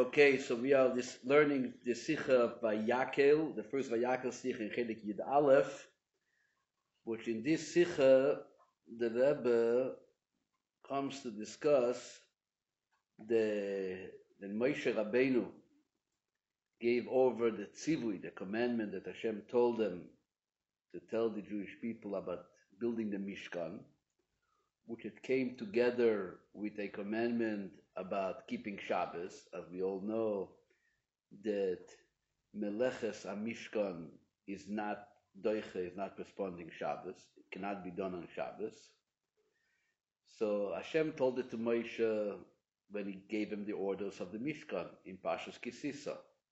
Okay, so we are learning the Sikha of Vayakel, the first Vayakel Sikha in Chelik Yud Aleph, which in this Sikha, the Rebbe comes to discuss the Moshe Rabbeinu gave over the tzivui, the commandment that Hashem told them to tell the Jewish people about building the Mishkan, which it came together with a commandment about keeping Shabbos. As we all know, that Meleches HaMishkan is not doiche, is not responding Shabbos. It cannot be done on Shabbos. So Hashem told it to Moshe when he gave him the orders of the Mishkan in Parshas Kisisa.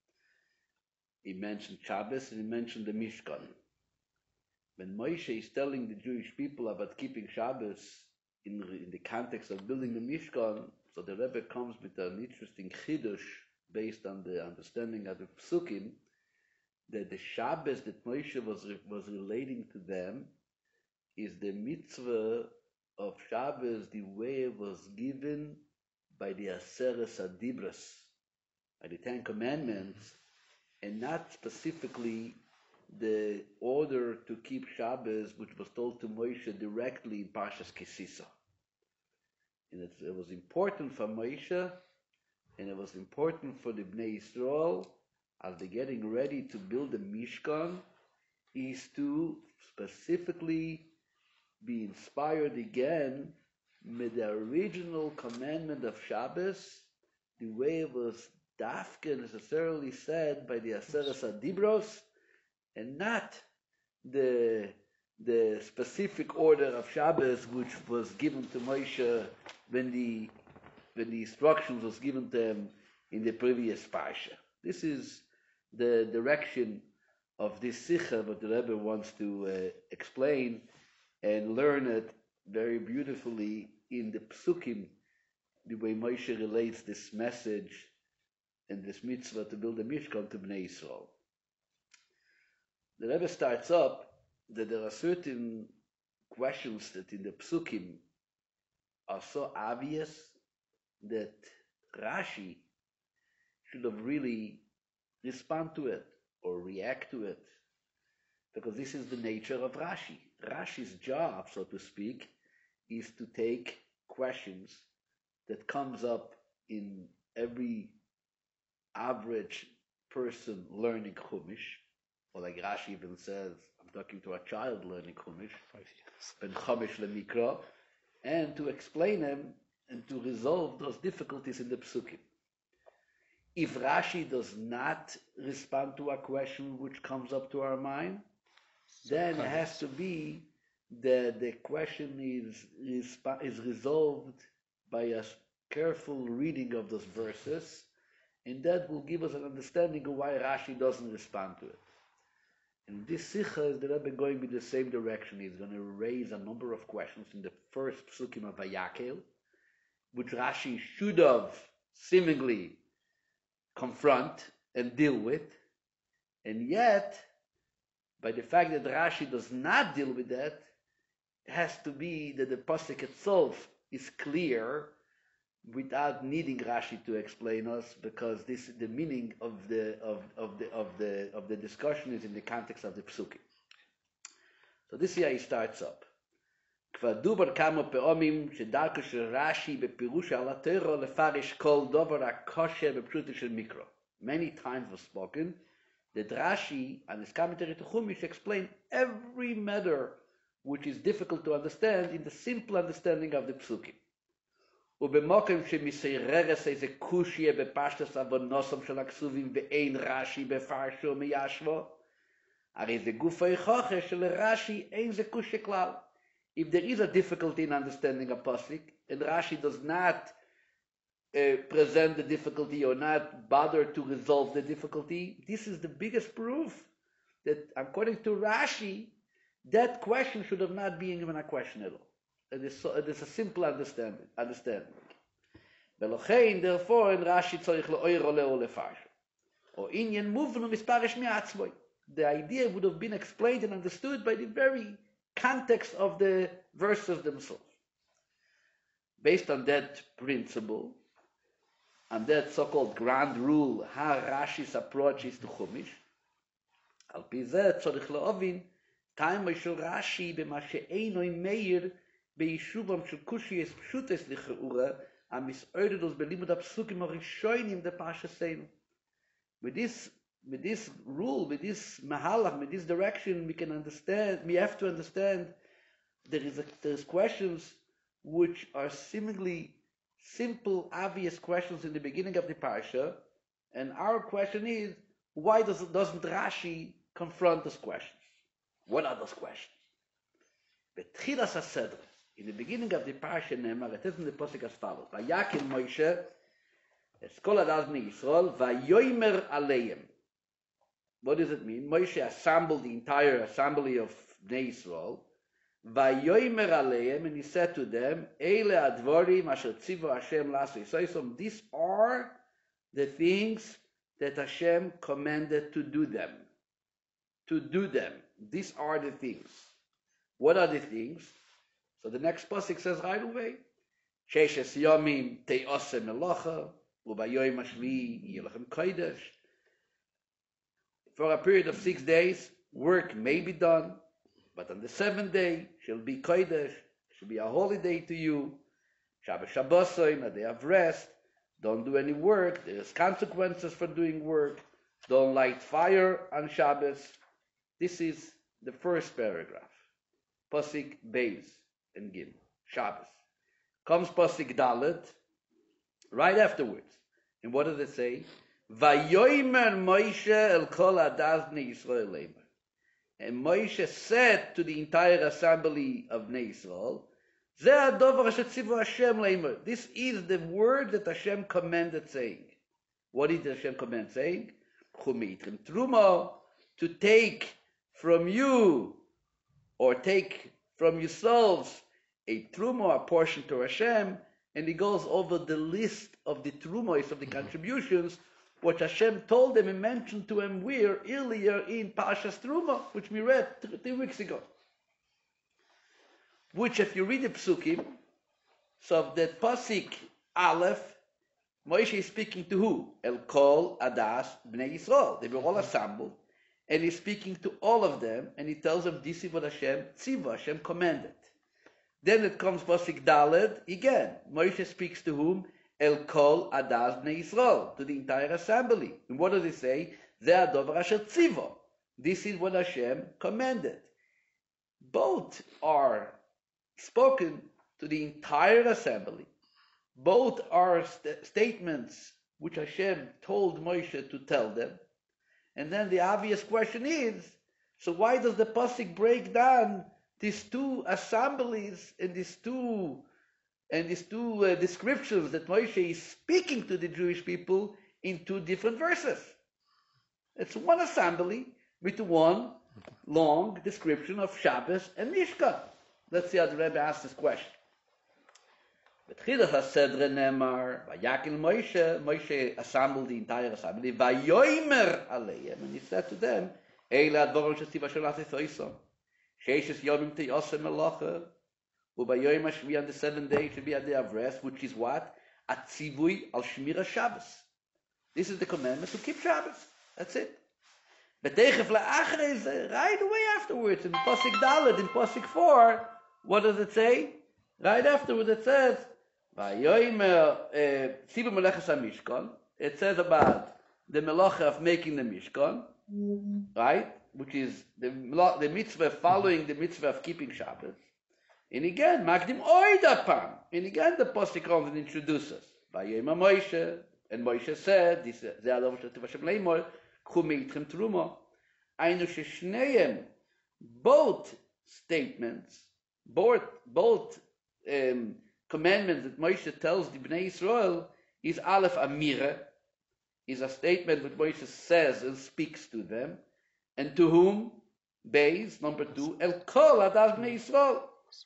He mentioned Shabbos and he mentioned the Mishkan. When Moshe is telling the Jewish people about keeping Shabbos in the context of building the Mishkan, so the Rebbe comes with an interesting chidush based on the understanding of the Psukim, that the Shabbos that Moshe was relating to them is the mitzvah of Shabbos, the way it was given by the Aseres Adibras, by the Ten Commandments, and not specifically the order to keep Shabbos, which was told to Moshe directly in Parshas Kisisa. And it was important for Moshe, and it was important for the Bnei Yisrael, as they're getting ready to build the Mishkan, is to specifically be inspired again with the original commandment of Shabbos, the way it was dafka necessarily said by the Aseres Adibros, and not the specific order of Shabbos which was given to Moshe when the instructions was given to him in the previous parsha. This is the direction of this sikha, but the Rebbe wants to explain and learn it very beautifully in the psukim, the way Moshe relates this message and this mitzvah to build a Mishkan to Bnei Yisrael. The Rebbe starts up that there are certain questions that in the psukim are so obvious that Rashi should have really respond to it or react to it, because this is the nature of Rashi. Rashi's job, so to speak, is to take questions that comes up in every average person learning Chumash, or like Rashi even says, I'm talking to a child learning Chumash, 5 years, ben Chumash lemikra, and to explain them and to resolve those difficulties in the psukim. If Rashi does not respond to a question which comes up to our mind, then it has to be that the question is resolved by a careful reading of those verses, and that will give us an understanding of why Rashi doesn't respond to it. And this sikha is the Rebbe going in the same direction. He's going to raise a number of questions in the first psukim of Vayakel, which Rashi should have seemingly confront and deal with, and yet, by the fact that Rashi does not deal with that, it has to be that the pasuk itself is clear without needing Rashi to explain us, because this the meaning of the discussion is in the context of the psukim. So this year he starts up. כבר דובר כמה פעמים שדרכו של רש"י בפירוש על התורה לפרש כל דבר הקשה בפשוטו של מיקרו. Many times was spoken that Rashi and his commentary to Chumash explain every matter which is difficult to understand in the simple understanding of the psukim. ובמוקם שמסייררס איזה קושיה בפשטוס אבונוסם של הכסובים ואין רש"י בפרשו מיישבו, הרי זה גופי חוכר שלרש"י אין זה קושיה כלל. If there is a difficulty in understanding a pasuk, and Rashi does not present the difficulty or not bother to resolve the difficulty, this is the biggest proof that, according to Rashi, that question should have not been even a question at all. It is a simple understanding. ולכן, therefore, in Rashi צריך לאוירו לאו לפרשו. או עניין מובנו מספרש מעצמוי. The idea would have been explained and understood by the very context of the verses themselves. Based on that principle, and that so-called grand rule, how Rashi's approach is to Chumash. Al pi zeh tzorich le'ovin, time shel Rashi b'ma she'eino meir be'yishuvam shel kushiyos pshutos licheura, amis'oidedos belimud ha'psukim harishonim de Pasha Seinu. With this rule, with this mahalach, with this direction, we can understand. We have to understand there's questions which are seemingly simple, obvious questions in the beginning of the parsha, and our question is, why doesn't Rashi confront those questions? What are those questions? Betchilas hasedra, in the beginning of the parsha, it is in the pasuk as follows: Vayakel Moshe es kol hadas bnei Yisrael vayomer aleim. What does it mean? Moshe assembled the entire assembly of Bnei Yisrael. Vayomer aleim, and he said to them, Eile advorim asher tzivu Hashem lasu yisoisom. These are the things that Hashem commanded to do them. To do them. These are the things. What are the things? So the next pasuk says right away, Sheshes yomim te'osem melocha, u'bayoyim hashvi yelachem kodesh. For a period of 6 days, work may be done, but on the 7th day shall be kodesh, shall be a holy day to you. Shabbos Shabbosoim, a day of rest. Don't do any work. There's consequences for doing work. Don't light fire on Shabbos. This is the first paragraph. Pasuk Beis and Gim, Shabbos. Comes Pasuk Dalet, right afterwards. And what does it say? Vayomer Moshe el kol hadas bnei Yisrael leimer. And Moshe said to the entire assembly of Bnei Yisrael, Zeh hadover asher tzivu Hashem leimer. This is the word that Hashem commanded saying. What did Hashem command saying? Chumitrim truma, to take from you, or take from yourselves, a truma, a portion to Hashem, and he goes over the list of the trumos, of the contributions, what Hashem told them and mentioned to him where earlier in Parashas Truma, which we read 3 weeks ago. Which, if you read the Psukim, so that Pasuk Aleph, Moshe is speaking to who? El Kol Adas Bnei Yisrael. They were all assembled, and he's speaking to all of them, and he tells them, this is what Hashem tziva, Hashem commanded. Then it comes Pasuk Daled, again, Moshe speaks to whom? El Kol Adas Bnei Yisrael, to the entire assembly. And what does he say? Zeh hadover asher tziva. This is what Hashem commanded. Both are spoken to the entire assembly. Both are statements which Hashem told Moshe to tell them. And then the obvious question is, so why does the pasuk break down these two assemblies and these two descriptions that Moshe is speaking to the Jewish people in 2 different verses? It's one assembly with one long description of Shabbos and Mishkan. Let's see how the Rebbe asks this question. Betchilach hasedre nemar, vayakel Moshe assembled the entire assembly, vayomer aleim, and he said to them, Eila advorim shestiv asher lasei soisom, sheishes yomim te'osem melacha, u'bayoyim hashvi, on the 7th day should be a day of rest, which is what? Atzivui al shmira Shabbos. This is the commandment to keep Shabbos. That's it. Betechef la'achrei, right away afterwards, in Pasuk Dalet, in Pasuk 4, what does it say? Right afterwards it says, Vayoyim tzivu melechas HaMishkan. It says about the melacha of making the Mishkan, right? Which is the mitzvah following the mitzvah of keeping Shabbos. And again, Magdim Oidapam. And again, the pasuk comes and introduces Vayoyim Moshe, and Moshe said, "This is the Adov Shatu Vashem Leimor, Chumeitchem Truma." Ainu sheshneim, both statements, both commandments that Moshe tells the Bnei Yisrael is Aleph Amira, is a statement that Moshe says and speaks to them, and to whom? Beis, number 2, El Kol Adas Bnei Yisrael.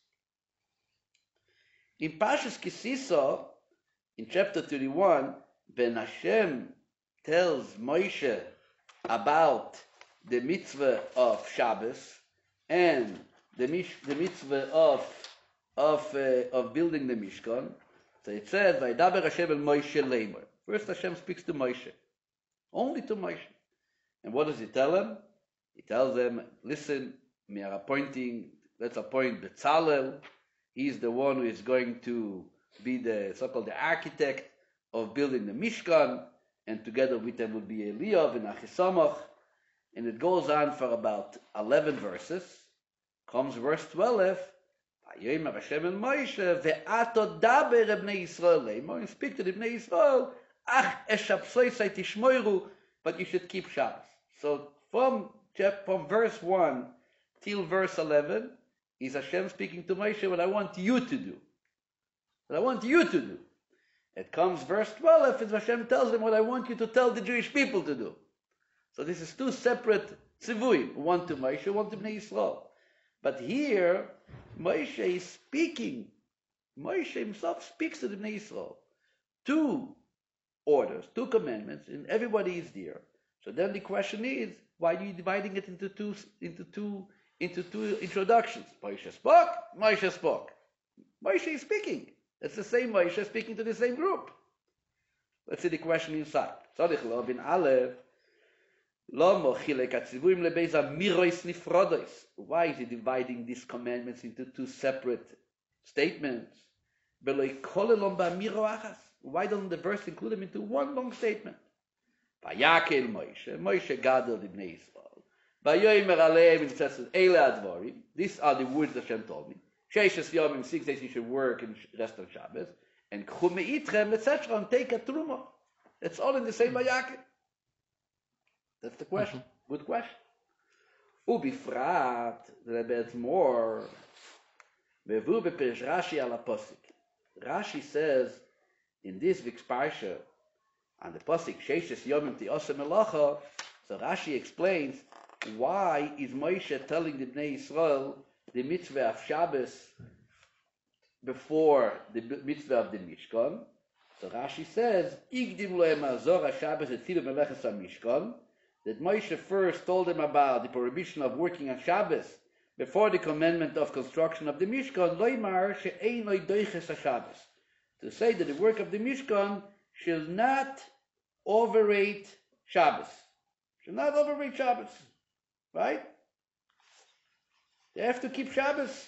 In Parshas Kisisa, in chapter 31, when Hashem tells Moshe about the mitzvah of Shabbos and the mitzvah of building the Mishkan, so it says, "Vaydaber Hashem el Moshe leimer." First Hashem speaks to Moshe. Only to Moshe. And what does he tell him? He tells them, listen, let's appoint Bezalel. He's the one who is going to be the so-called the architect of building the Mishkan, and together with them will be Eliyav and Achisamach. And it goes on for about 11 verses. Comes verse 12. Vayomer Hashem el Moshe, ve'ato daber bnei Yisrael. Speak to the bnei Yisrael. Ach eshapsoisai tishmoiru, but you should keep Shabbos. So from verse 1 till verse 11 is Hashem speaking to Moshe what I want you to do. What I want you to do. It comes verse 12 and Hashem tells them what I want you to tell the Jewish people to do. So this is two separate tzivuim, one to Moshe, one to Bnei Yisrael. But here, Moshe is speaking. Moshe himself speaks to the Bnei Yisrael. Two orders, two commandments, and everybody is there. So then the question is, why are you dividing it into two introductions? Moshe spoke, Moshe spoke. Moshe is speaking. It's the same Moshe speaking to the same group. Let's see the question inside. Tzadich lo bin Aleph. Why is he dividing these commandments into two separate statements? Why doesn't the verse include them into one long statement? Moshe gathered Ibnei Yisrael. It says, these are the words that Hashem told me. 6 days you should work and rest on Shabbos. And etc. and take a truma. It's all in the same Vayakel. That's the question. Good question. Ubifrat, there is more. Rashi says in this week's parsha, on the pasuk Sheishes Yomim Ti'aseh Melacha, so Rashi explains why is Moshe telling the Bnei Yisrael the mitzvah of Shabbos before the mitzvah of the Mishkan. So Rashi says, Igdim lohem azor HaShabbos etzilu meleches HaMishkan, that Moshe first told them about the prohibition of working on Shabbos before the commandment of construction of the Mishkan, loimar she'einoi doiches HaShabbos, to say that the work of the Mishkan shall not overrate Shabbos. Shall not overrate Shabbos. Right? They have to keep Shabbos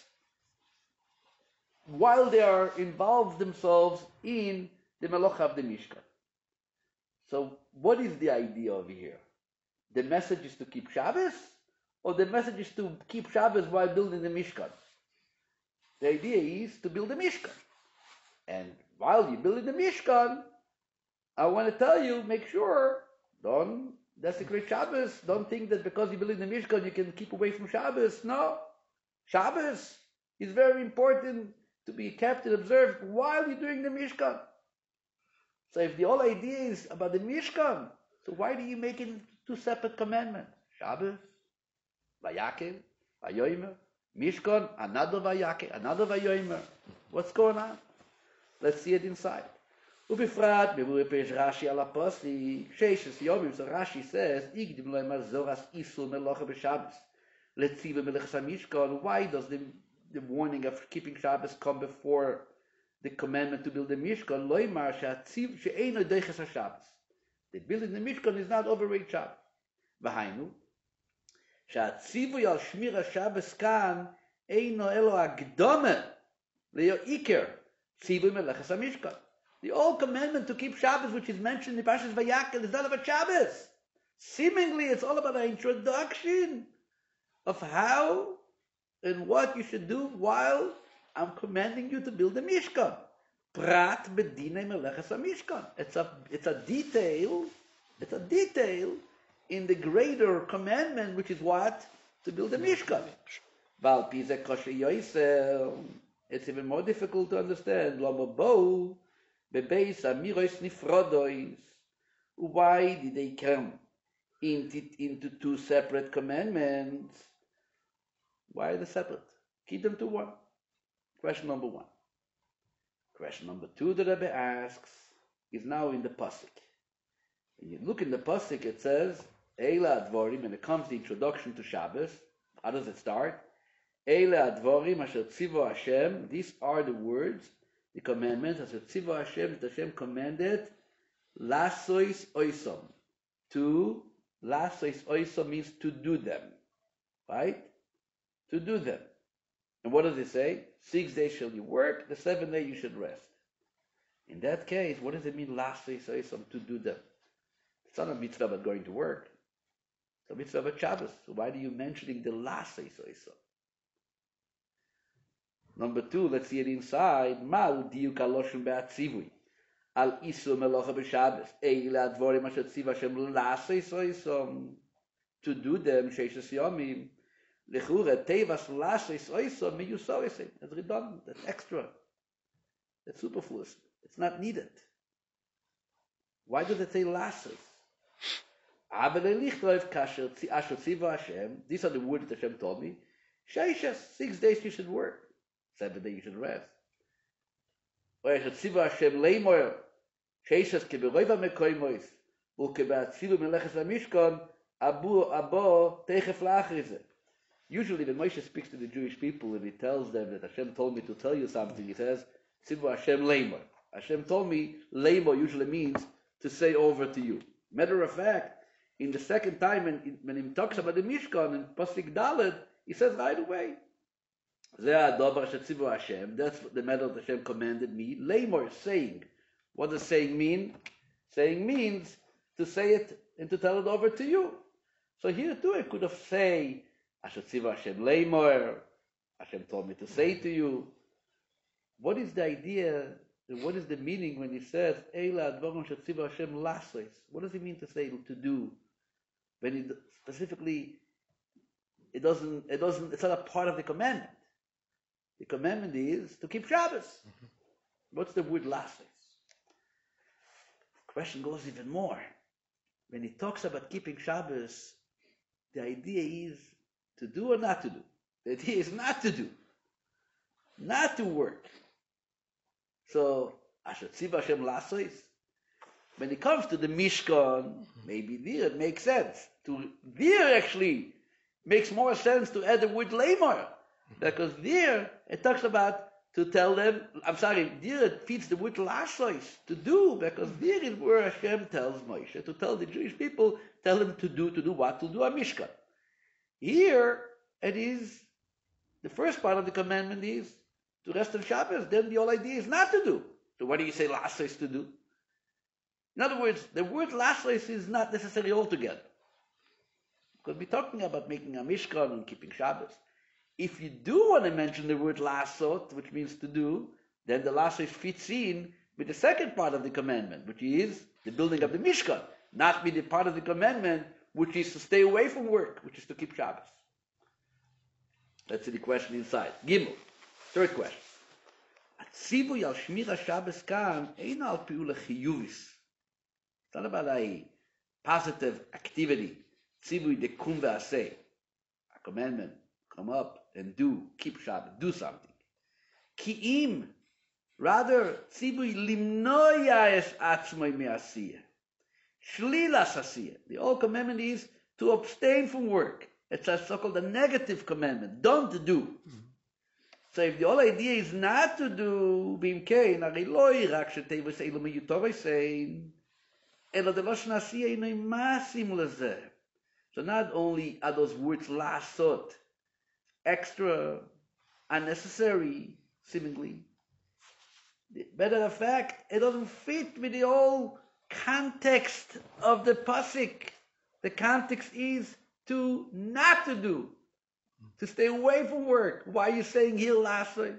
while they are involved themselves in the Melacha of the Mishkan. So what is the idea over here? The message is to keep Shabbos, or the message is to keep Shabbos while building the Mishkan? The idea is to build the Mishkan. And while you're building the Mishkan, I want to tell you, make sure, don't desecrate Shabbos. Don't think that because you're building the Mishkan, you can keep away from Shabbos. No. Shabbos is very important to be kept and observed while you're doing the Mishkan. So if the whole idea is about the Mishkan, so why do you make it two separate commandments? Shabbos, Vayakel, Vayomer, Mishkan, another Vayakel, another Vayomer. What's going on? Let's see it inside. Ubifrat, Rashi ala Posli, Sheishes Yomim, so Rashi says, Igdim lo emazoras isul melocha b'Shabbos. Letziva melechas HaMishkan. Why does the warning of keeping Shabbos come before the commandment to build the Mishkan? Loimar she'eino doiches HaShabbos. The building the Mishkan is not overrate Shabbos. V'hainu, she'atzivu al shmir HaShabbos kan eino elo agdome leo iker tzivu melechas HaMishkan. The old commandment to keep Shabbos, which is mentioned in Parshas Vayakel, is not about Shabbos. Seemingly, it's all about an introduction of how and what you should do while I'm commanding you to build a Mishkan. Prat bedinei melechas HaMishkan. It's a detail in the greater commandment, which is what? To build a Mishkan. Val pizeh kosher yoisel. It's even more difficult to understand. Lama bo bebeis amiros nifrodois. Why did they come into two separate commandments? Why are they separate? Keep them to one. Question number one. Question number two that Rebbe asks is now in the pasuk. When you look in the pasuk, it says Eila Advorim, and it comes the introduction to Shabbos. How does it start? Eila Advorim asher tzivo Hashem. These are the words, the commandments asher tzivo Hashem, that Hashem commanded Lasois oisom. To lasois oisom means to do them. Right? To do them. And what does it say? 6 days shall you work, the 7th day you should rest. In that case, what does it mean lasois oisom, to do them? It's not a mitzvah about going to work. It's a mitzvah about Shabbos. So why are you mentioning the lasois oisom? Number 2, let's see it inside. Ma'u diuk aloshim be'atzivui. Al isu melocha b'Shabbos. Eila advorim asher tziva Hashem lasois oisom. To do them, sheishes yomim. Lechure tevas lasois oisom miyusoisim. That's redundant. That's extra. That's superfluous. It's not needed. Why does it say lasois? These are the words that Hashem told me. 6 days you should work. 7th day you should rest. Usually when Moshe speaks to the Jewish people and he tells them that Hashem told me to tell you something, he says, Tzivu Hashem leimor. Hashem told me, leimor usually means to say over to you. Matter of fact, in the second time when he talks about the Mishkan in Pasuk Dalet, he says right away, that's the matter that Hashem commanded me. Leimor, saying. What does saying mean? Saying means to say it and to tell it over to you. So here too it could have say, Asher tziva Hashem leimor, Hashem told me to say to you. What is the idea, and what is the meaning when he says, Eila advarim asher tziva Hashem lasois? What does he mean to say, to do? When he specifically, it's not a part of the commandment. The commandment is to keep Shabbos. What's the word lasois? The question goes even more. When he talks about keeping Shabbos, the idea is to do or not to do. The idea is not to do. Not to work. So, Asher Tziva Hashem lasois. When it comes to the Mishkan, maybe there it makes sense. There actually makes more sense to add the word leimor. Because there it talks about to tell them, there it feeds the word lasois, to do, because there is where Hashem tells Moshe to tell the Jewish people, tell them to do what? To do a Mishkan. Here it is, the first part of the commandment is to rest on Shabbos, then the whole idea is not to do. So what do you say lasois to do? In other words, the word lasois is not necessary altogether. Because we're talking about making a Mishkan and keeping Shabbos. If you do want to mention the word lasot, which means to do, then the lasois fits in with the second part of the commandment, which is the building of the Mishkan, not with the part of the commandment which is to stay away from work, which is to keep Shabbos. That's the question inside. Gimel. Third question. Atzivu al shmira Shabbos kan ein al piula chiyuvis. It's not about a positive activity. Tzivui de kum ve'aseh. A commandment. Come up and do. Keep Shabbos. Do something. Ki'im. Rather, tzivui limnoya es atzmoi me'asiyah. Shlilas asiyah. The old commandment is to abstain from work. It's a so-called a negative commandment. Don't do. So if the whole idea is not to do, bimkein, ari loi rak shetevus elu miyutovesein, elo de loshen asiyah inoi masim lezeh. So not only are those words lasot, extra, unnecessary, seemingly. Matter of fact, it doesn't fit with the whole context of the pasuk. The context is to not to do, to stay away from work. Why are you saying here lasois?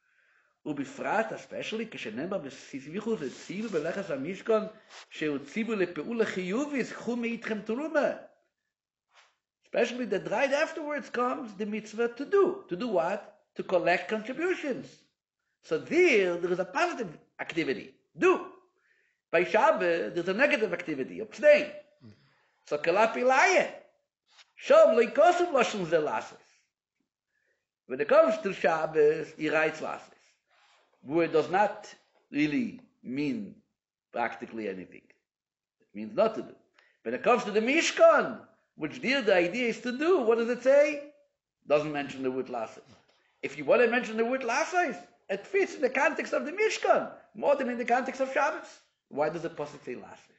ובפרט, especially, כשנאמר בסיסביכו זה ציוו בלכס המשכן, שהוא ציוו לפעולה חיובית, קחו מאיתכם תרומה. Especially that right afterwards comes the mitzvah to do. To do what? To collect contributions. So there is a positive activity. Do. By Shabbos, there's a negative activity. Abstain. So kalapi laye. Shom leikosuv lashon ze lasos. When it comes to Shabbos, he writes lasos. Where it does not really mean practically anything. It means not to do. When it comes to the Mishkan, which there the idea is to do, what does it say? Doesn't mention the word lasos. If you want to mention the word lasos, it fits in the context of the Mishkan, more than in the context of Shabbos. Why does the pasuk say lastly?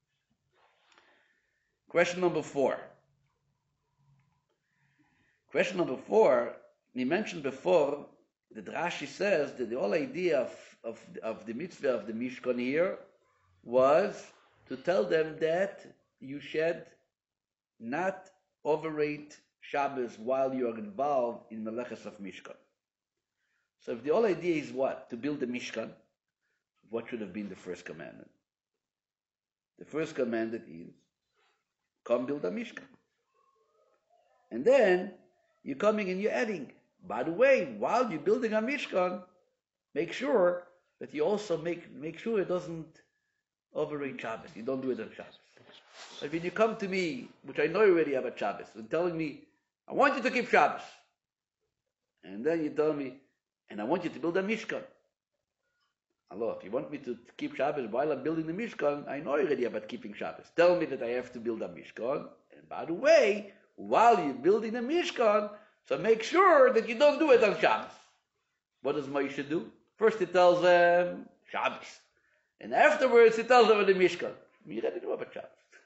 Question number 4. Question number 4, we mentioned before that Rashi says that the whole idea of the mitzvah of the Mishkan here was to tell them that you should not overrate Shabbos while you are involved in Meleches of Mishkan. So if the whole idea is what? To build the Mishkan, what should have been the first commandment? The first commandment is, come build a Mishkan. And then, you're coming and you're adding. By the way, while you're building a Mishkan, make sure that you also make sure it doesn't overrate Shabbos. You don't do it on Shabbos. But when you come to me, which I know already about Shabbos, and telling me, I want you to keep Shabbos. And then you tell me, and I want you to build a Mishkan. Hello, if you want me to keep Shabbos while I'm building the Mishkan, I know already about keeping Shabbos. Tell me that I have to build a Mishkan. And by the way, while you're building the Mishkan, so make sure that you don't do it on Shabbos. What does Moshe do? First he tells them Shabbos. And afterwards he tells them the Mishkan. You already know about Shabbos.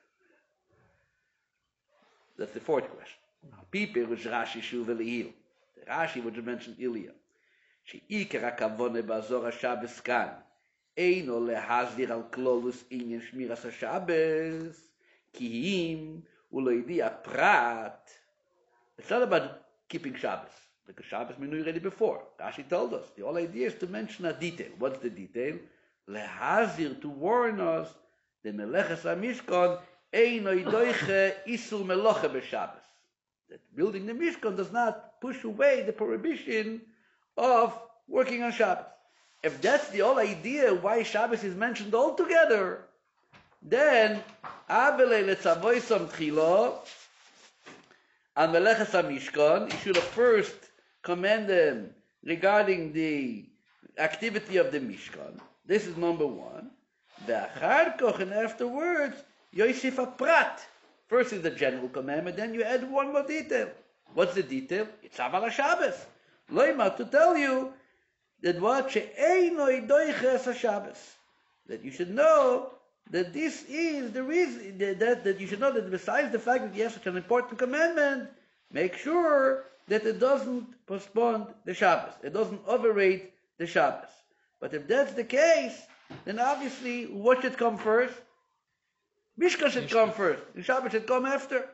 That's the fourth question. Piper was Rashi Shuv Elihil. The Rashi which mentioned earlier. She'ikar hakavone ba'azor HaShabbos kan eino lehazdir al klolus inyan shmiras HaShabbos ki im uloidi prat. It's not about keeping Shabbos, because Shabbos we knew already before. Rashi told us the whole idea is to mention a detail. What's the detail? Lehazir, to warn us the meleches hamishkan eino idoiche isur meloche b'Shabbos. That building the Mishkan does not push away the prohibition of working on Shabbos. If that's the whole idea why Shabbos is mentioned altogether, then Avelei letzavoisam tchilo and meleches hamishkan, you should have first command them regarding the activity of the Mishkan. This is number 1. Ve'achar koch, and afterwards, Yosef a prat. First is the general commandment, then you add one more detail. What's the detail? It's Aval HaShabbos. Loima, to tell you that what she'eino idoiches HaShabbos, that you should know that this is the reason, that you should know that besides the fact that you have such an important commandment, make sure that it doesn't postpone the Shabbos. It doesn't overrate the Shabbos. But if that's the case, then obviously what should come first? Mishkan should come first. The Shabbos should come after.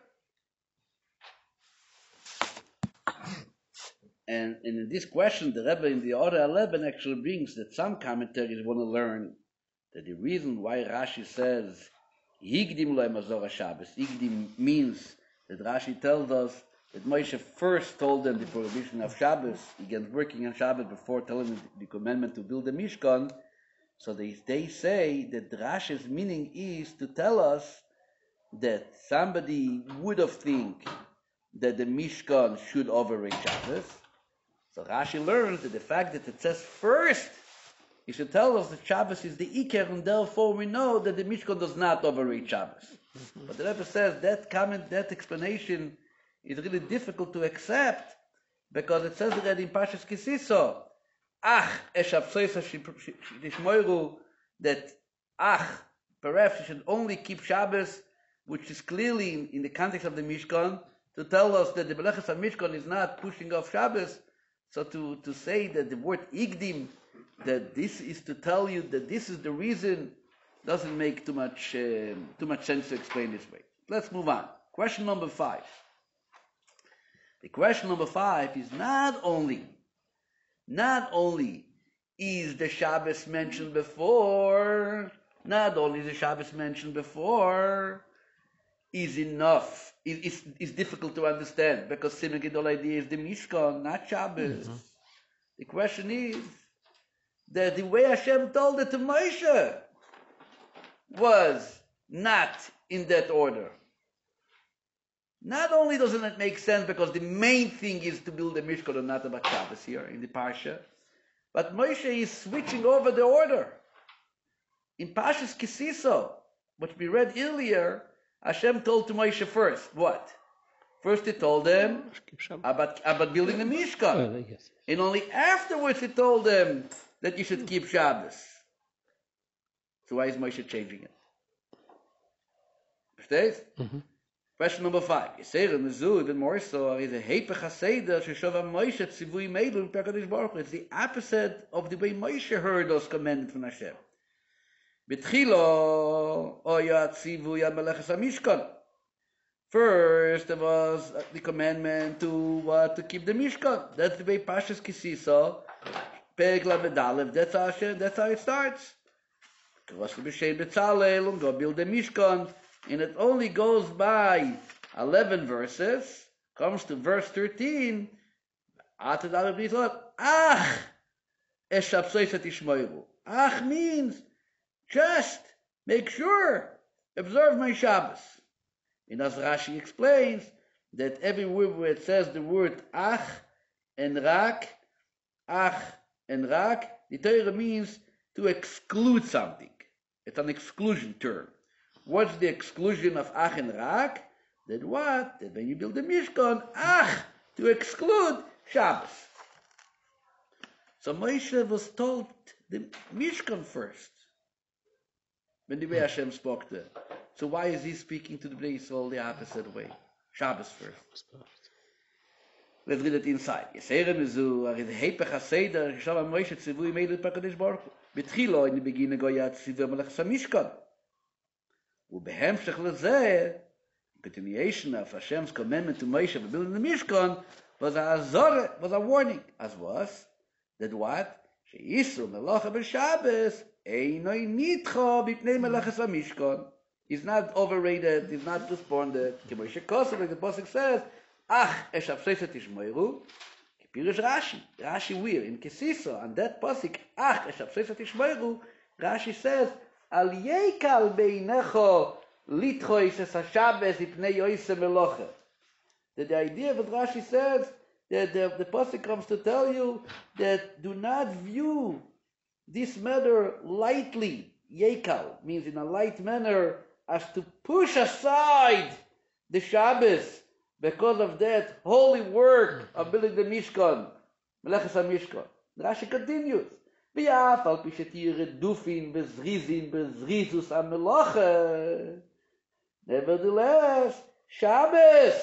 And in this question, the Rebbe in the Order 11 actually brings that some commentaries want to learn that the reason why Rashi says Higdim lo emazor Shabbos, Higdim means that Rashi tells us that Moshe first told them the prohibition of Shabbos against working on Shabbos before telling them the commandment to build the Mishkan. So they say that Rashi's meaning is to tell us that somebody would have think that the Mishkan should overrate Shabbos. So Rashi learns that the fact that it says first, he should tell us that Shabbos is the Iker, and therefore we know that the Mishkan does not overrate Shabbos. But the Rebbe says that explanation is really difficult to accept, because it says already in Parshas Kisiso, that perhaps you should only keep Shabbos, which is clearly in the context of the Mishkan, to tell us that the Meleches HaMishkan is not pushing off Shabbos. So to say that the word Igdim, that this is to tell you that this is the reason, doesn't make too much sense to explain this way. Let's move on. Question number 5. The question number 5 is not only is the Shabbos mentioned before, is enough, is difficult to understand, because Siman Gedol idea is the Mishkan, not Shabbos. Mm-hmm. The question is that the way Hashem told it to Moshe was not in that order. Not only doesn't it make sense because the main thing is to build the Mishkan and not about Shabbos here in the Parsha, but Moshe is switching over the order. In Parshas Kisiso, which we read earlier, Hashem told to Moshe first, what? First he told them about building the Mishkan. Yes. And only afterwards he told them that you should keep Shabbos. So why is Moshe changing it? Versteht? Question number 5. Yisera Mizu, even more so, is a Hepech HaSeder, Sheshova Moshe Tzivui Meilu Pekadosh Baruch Hu. It's the opposite of the way Moshe heard those commandments from Hashem. B'tchilo, Oya Tzivui HaMeleches HaMishkan. First, there was the commandment to keep the Mishkan. That's the way Pashas Kisisa, Perek Lamed Aleph, that's how it starts. Go build the Mishkan, and it only goes by 11 verses, comes to verse 13, Ach, Ach means just make sure, observe my Shabbos. And as Rashi explains, that everywhere where it says the word Ach and Rak, the Torah means to exclude something. It's an exclusion term. What's the exclusion of Ach and Rak? That what? That when you build a Mishkan, Ach, to exclude Shabbos. So Moshe was told the Mishkan first, when the way Hashem spoke to him. So why is he speaking to the Bnei Yisrael the opposite way? Shabbos first. Let's read it inside. Yisera Mizu, Ari the Hepech HaSeder, Shava Moshe Tzivui Meilu Pekadosh Baruch Hu. B'tchilo, in the beginning, Goya Tzivui Melechus HaMishkan. Ubehemshech lezeh, continuation of Hashem's commandment to Moshe for building the Mishkan, was a warning, as was, that what? She'isru melacha b'Shabbos, einoi nitcho b'pnei Melechus HaMishkan. He's not overrated, he's not responded. K'moshe Kosev, like the Pasuk says, Ach, eshapseset ishmoiru, Pirish Rashi weir, in Kesiso, on that Pasuk, Ach, eshapseset ishmoiru, Rashi says, Al yekal beinecho litchois es HaShabbos ipnei yoise melocha. That the idea of what Rashi says, that the Pasuk comes to tell you that do not view this matter lightly. Yekal means in a light manner, as to push aside the Shabbos because of that holy work of building the Mishkan, Melechus HaMishkan. Rashi continues, V'yaf al pishetire dufin bezrizin bezrizus ha-melacha. Nevertheless, Shabbos,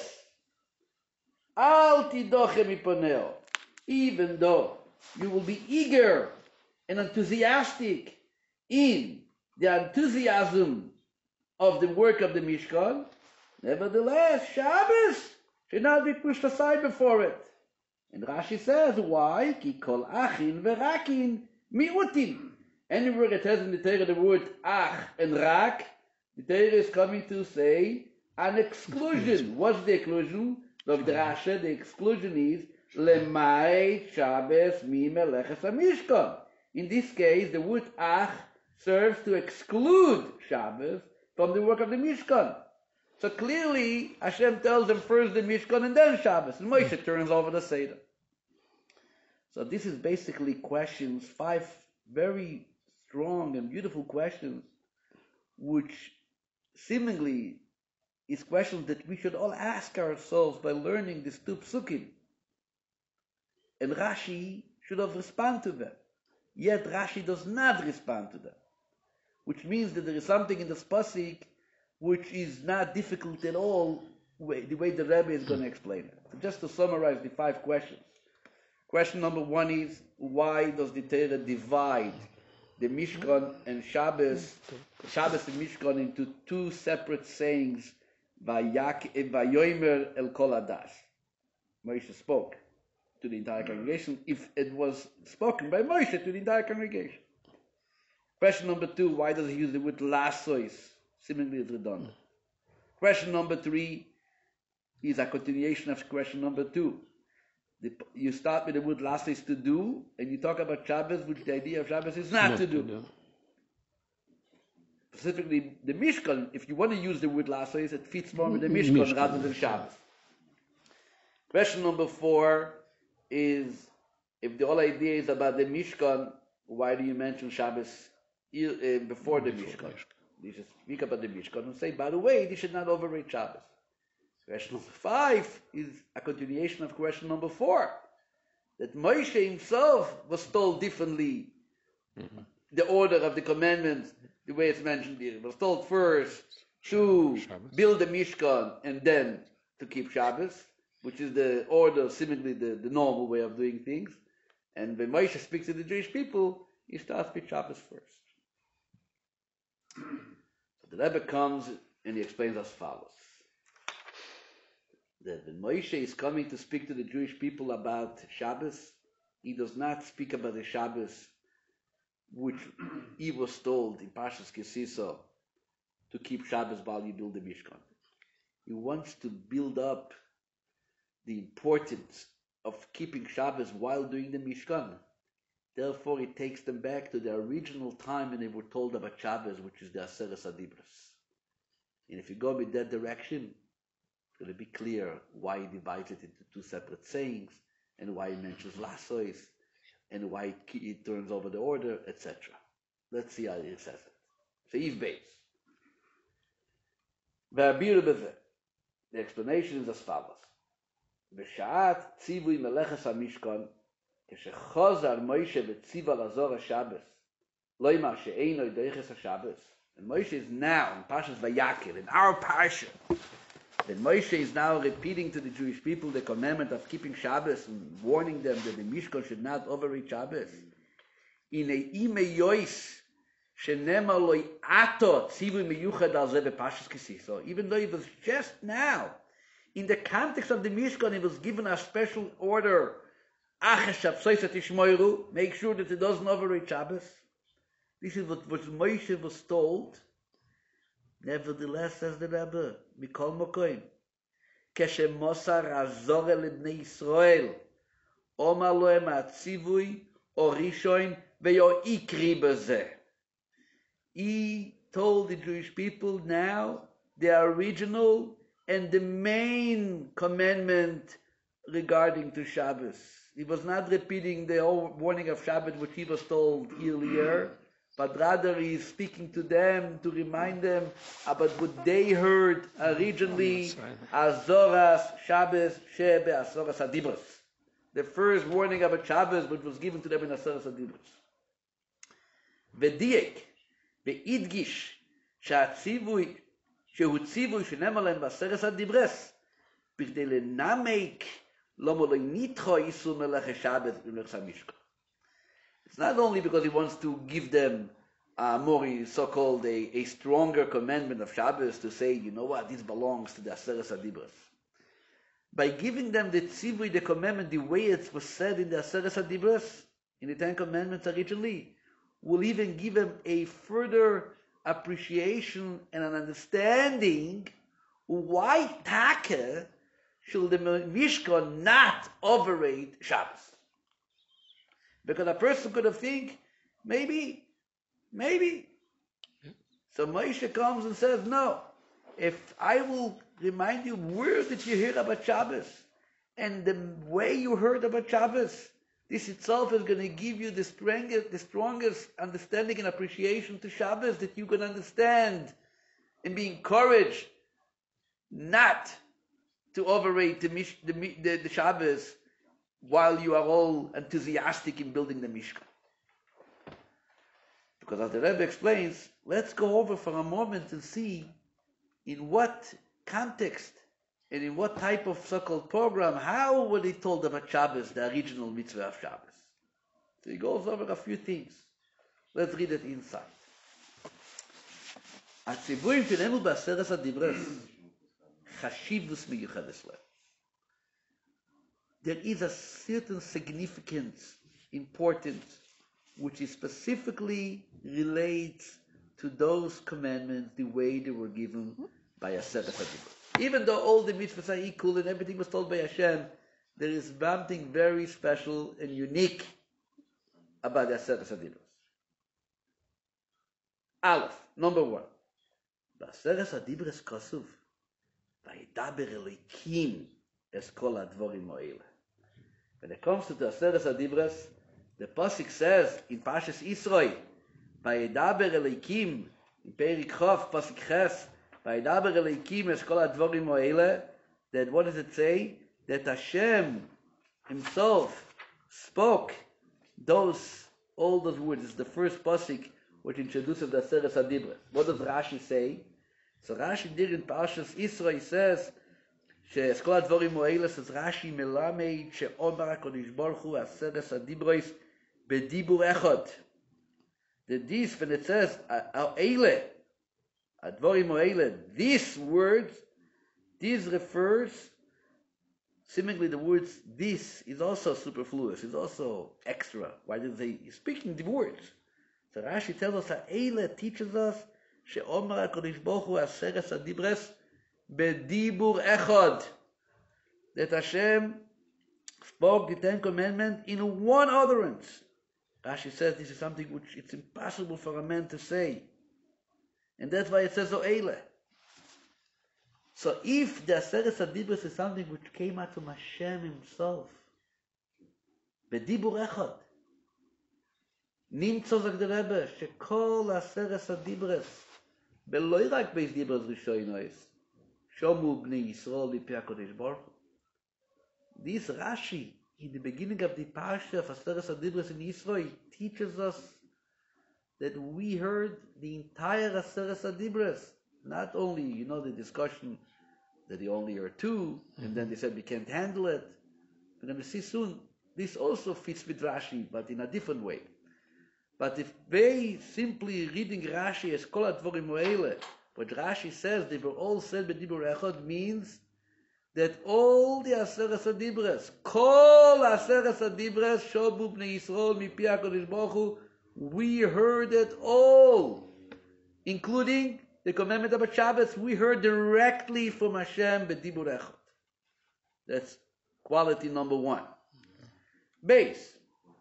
al tidochem miponeo. Even though you will be eager and enthusiastic in the enthusiasm of the work of the Mishkan, nevertheless, Shabbos should not be pushed aside before it. And Rashi says, why? Ki kol achin v'rakin mi'utim. Anywhere it has in the Torah the word ach and rak, the Torah is coming to say an exclusion. What's the exclusion? Of the Rashi, the exclusion is lemay Shabbos mi meleches hamishkan. In this case, the word ach serves to exclude Shabbos from the work of the Mishkan. So clearly, Hashem tells them first the Mishkan and then Shabbos. And Moshe turns over the Seder. So this is basically questions, 5 very strong and beautiful questions, which seemingly is questions that we should all ask ourselves by learning these 2 psukim. And Rashi should have responded to them. Yet Rashi does not respond to them. Which means that there is something in this pasuk which is not difficult at all, the way the Rebbe is going to explain it. So just to summarize the 5 questions. Question number 1 is, why does the Torah divide the Mishkan and Shabbos and Mishkan into 2 separate sayings by Yomer El Kol Hadash? Moshe spoke to the entire congregation, if it was spoken by Moshe to the entire congregation. Question number 2, why does he use the word lasois? Seemingly it's redundant. Question number 3 is a continuation of question number 2. You start with the word lasois, to do, and you talk about Shabbos, which the idea of Shabbos is not to do. Specifically, the Mishkan, if you want to use the word lasois, it fits more with the Mishkan rather than Shabbos. Question number 4 is, if the whole idea is about the Mishkan, why do you mention Shabbos before the Mishkan? You should speak about the Mishkan and say, by the way, they should not overrate Shabbos. Question number 5 is a continuation of question number 4, that Moshe himself was told differently the order of the commandments the way it's mentioned here. It was told first to build the Mishkan and then to keep Shabbos, which is the order, seemingly the normal way of doing things. And when Moshe speaks to the Jewish people, he starts with Shabbos first. So the Rebbe comes and he explains as follows. That when Moshe is coming to speak to the Jewish people about Shabbos, he does not speak about the Shabbos which he was told in Parshas Kisisa to keep Shabbos while you build the Mishkan. He wants to build up the importance of keeping Shabbos while doing the Mishkan. Therefore, it takes them back to the original time when they were told about Shabbos, which is the Aseres HaDibros. And if you go in that direction, it's going to be clear why he divides it into two separate sayings, and why he mentions Lasois, and why he turns over the order, etc. Let's see how he says it. Seif Beis. The explanation is as follows. B'sha'at tzivui meleches hamishkan, כשחוזר Moshe v'tziva lazor HaShabbos, lo yimar she'eino doiches HaShabbos. And Moshe is now in Parshas Vayakhel, in our Parsha, then Moshe is now repeating to the Jewish people the commandment of keeping Shabbos and warning them that the Mishkan should not overreach Shabbos. In a ime yois shenema loy ato tzivui miyuchad al zeh b'Parshas Kisisa. Even though it was just now, in the context of the Mishkan, it was given a special order. Make sure that it doesn't overreach Shabbos. This is what Moshe was told. Nevertheless, says the Rebbe, Mikol Mokoim, Keshe Mosar Azore Libnei Yisrael, Omar Loem HaTzivui, Orishoin, Veyo Ikri Bezeh. He told the Jewish people now the original and the main commandment regarding to Shabbos. He was not repeating the whole warning of Shabbos which he was told earlier, but rather he is speaking to them to remind them about what they heard originally as Zoras Shabbos Shebe Asoras HaDibros. The first warning about Shabbos which was given to them in Asoras HaDibros. V'diek ve'idgish she'atzivui shehu tzivui shenemar lהם b'Asoras HaDibros b'kdei lenamek lomo lo nitcho isur melech Shabbos b'melech HaMishkan. It's not only because he wants to give them more so-called a stronger commandment of Shabbos to say, you know what, this belongs to the Aseres HaDibros. By giving them the tzivui, the commandment, the way it was said in the Aseres HaDibros, in the Ten Commandments originally, will even give them a further appreciation and an understanding why Taka should the Mishkan not overrate Shabbos. Because a person could have think, maybe. So Moshe comes and says, no, if I will remind you, where did you hear about Shabbos? And the way you heard about Shabbos, this itself is going to give you the strongest understanding and appreciation to Shabbos that you can understand and be encouraged not to overrate the Shabbos while you are all enthusiastic in building the Mishkan. Because as the Rebbe explains, let's go over for a moment and see in what context and in what type of so-called program, how were they told about Shabbos, the original mitzvah of Shabbos. So he goes over a few things. Let's read it inside. הציוויים שנאמרו בעשרת הדיברות, חשיבוס מיוחדת להם. There is a certain significance, importance, which is specifically relates to those commandments the way they were given by Aseret HaDibros. Even though all the mitzvahs are equal and everything was told by Hashem, there is something very special and unique about the Aseret HaDibros. Aleph, number one. B'Aseret HaDibros kasuv, Vayidaber Elokim es kol hadvorim ha'ele. When it comes to the Aseret HaDibros, the Pasuk says in Parshas Yisro, Vayidaber Elokim, in Perik Chof, Pasuk Ches, Vayidaber Elokim es kol hadvorim ha'ele, that what does it say? That Hashem himself spoke all those words. It's the first Pasuk which introduces the Aseret HaDibros. What does Rashi say? So Rashi did in Parshas Yisro, he says, שכל הדבורים האלה, says Rashi מלמד שאומר הקדוש ברוך הוא Aseret HaDibros בדיבור אחד. This, when it says, האלה, הדבורים האלה, these words, this refers, seemingly the words this is also superfluous, is also extra. Why did they, he's speaking the words. So Rashi tells us that Eile teaches us שאומר הקדוש ברוך הוא Aseret HaDibros בדיבור אחד. That Hashem spoke the Ten Commandments in one utterance. Rashi says this is something which it's impossible for a man to say. And that's why it says Eile. So if the Aseret HaDibros is something which came out from Hashem himself, בדיבור אחד, נמצא sagt der Rebbe, שכל Aseret HaDibros, ולא רק בייס דיברס ראשונות, שומעו בני ישראל מפי הקדוש ברוך הוא. This Rashi, in the beginning of the Parsha of Aseret HaDibros in Yisro, teaches us that we heard the entire Aseret HaDibros. Not only, the discussion that they only heard two, and then they said we can't handle it. We're going to see soon, this also fits with Rashi, but in a different way. But if they simply reading Rashi as Kol HaDvorim Ha'ele, what Rashi says, they were all said b'dibur echad, means that all the Aseret HaDibros, Kol Aseret HaDibros, Shobu Bnei Yisrael Mipi HaKadosh Baruch Hu, we heard it all, including the commandment about Shabbos, we heard directly from Hashem b'dibur echad. That's quality number one. Base.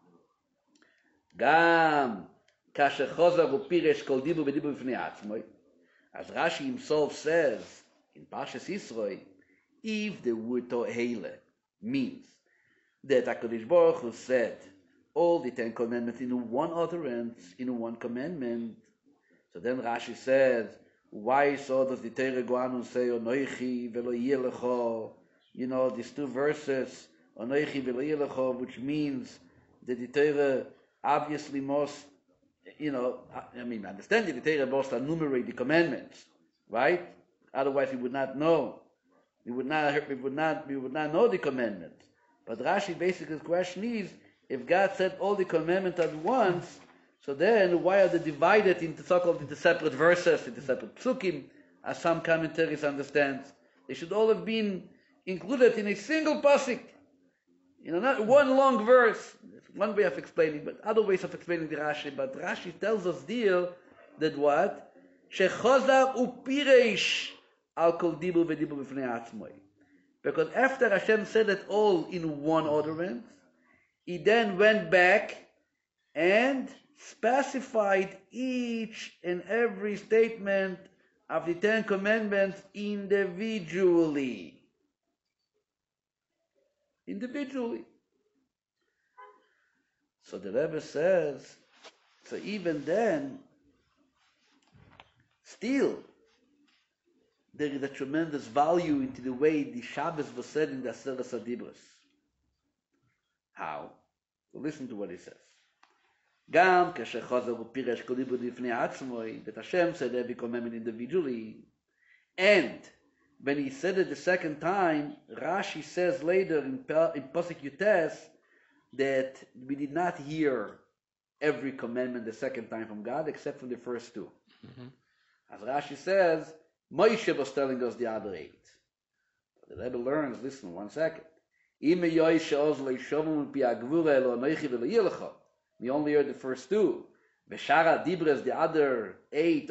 גם כאשר חוזר ופירש כל דיבור בדיבור בפני עצמו, as Rashi himself says in Parshas Yisro, if the word To'ele means that HaKadosh Baruch Hu said all the Ten Commandments in one utterance, in one commandment, so then Rashi says, why so does the Torah go on and say, Onoichi velo yeh lecho, these two verses, Onoichi velo yeh lecho, which means that the Torah obviously must, understanding the Torah must enumerate the commandments, right? Otherwise, we would not know. We would not know the commandments. But Rashi basically the question is, if God said all the commandments at once, so then why are they divided into so-called into separate verses, into separate psukim, as some commentaries understand? They should all have been included in a single pasuk. Not one long verse. One way of explaining, but other ways of explaining the Rashi. But Rashi tells us there that what? Shechozar upireish al kol dibur v'dibur b'fnei atzmoi. Because after Hashem said it all in one utterance, He then went back and specified each and every statement of the Ten Commandments individually. So the Rebbe says, so even then, still, there is a tremendous value into the way the Shabbos was said in the Aseret HaDibros. How? So listen to what he says. גם כאשר חוזר ופירש כל דיבור לפני עצמו, that Hashem said every commandment individually, and when he said it the second time, Rashi says later in Pasuk Yutes, that we did not hear every commandment the second time from God, except from the first two. As Rashi says, Moshe was telling us the other 8. The Rebbe learns, listen, 1 second. We only heard the first 2. Veshara Dibres, the other 8,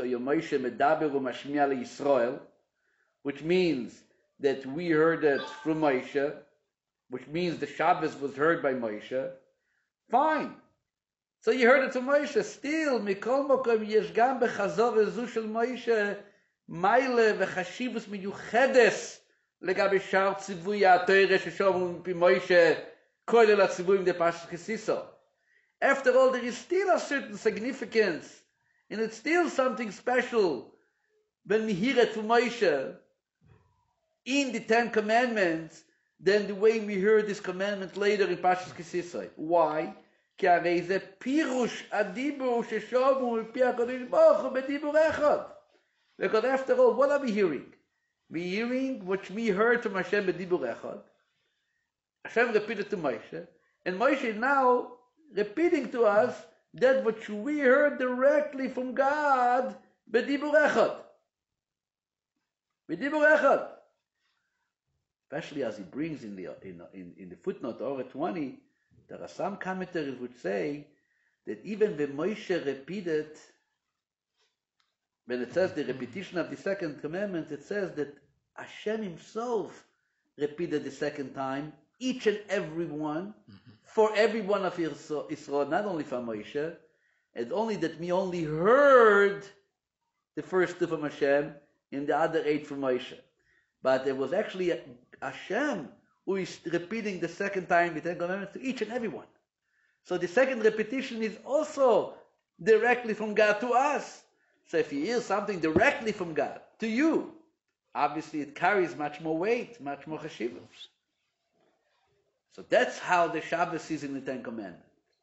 which means that we heard it from Moshe, which means the Shabbos was heard by Moshe. Fine. So you heard it from Moshe. Still, Mikol Mokom yesh gam bechazor ezu shel Moshe maile vechashivus miyuchedes legabe shar tzivui ha'Torah sheshomru pi Moshe koilel ha'tzivuim de Parshas Kisiso. After all, there is still a certain significance, and it's still something special when we hear it from Moshe in the Ten Commandments than the way we heard this commandment later in Parshas Kisisai. Why? כי הרי זה פירוש הדיבור ששומעו מפי הקדוש ברוך הוא בדיבור אחד. Because after all, what are we hearing? We're hearing what we heard from Hashem b'dibur echad. Hashem repeated to Moshe, and Moshe now repeating to us that which we heard directly from God b'dibur echad. B'dibur echad. Especially as he brings in the footnote over 20, there are some commentators would say that even when Moshe repeated, when it says the repetition of the second commandment, it says that Hashem himself repeated the second time, each and every one, for every one of Israel, not only for Moshe, and only that we only heard the first two from Hashem and the other 8 from Moshe. But there was actually Hashem who is repeating the second time the Ten Commandments to each and every one. So the second repetition is also directly from God to us. So if you hear something directly from God to you, obviously it carries much more weight, much more cheshivah. So that's how the Shabbos is in the Ten Commandments.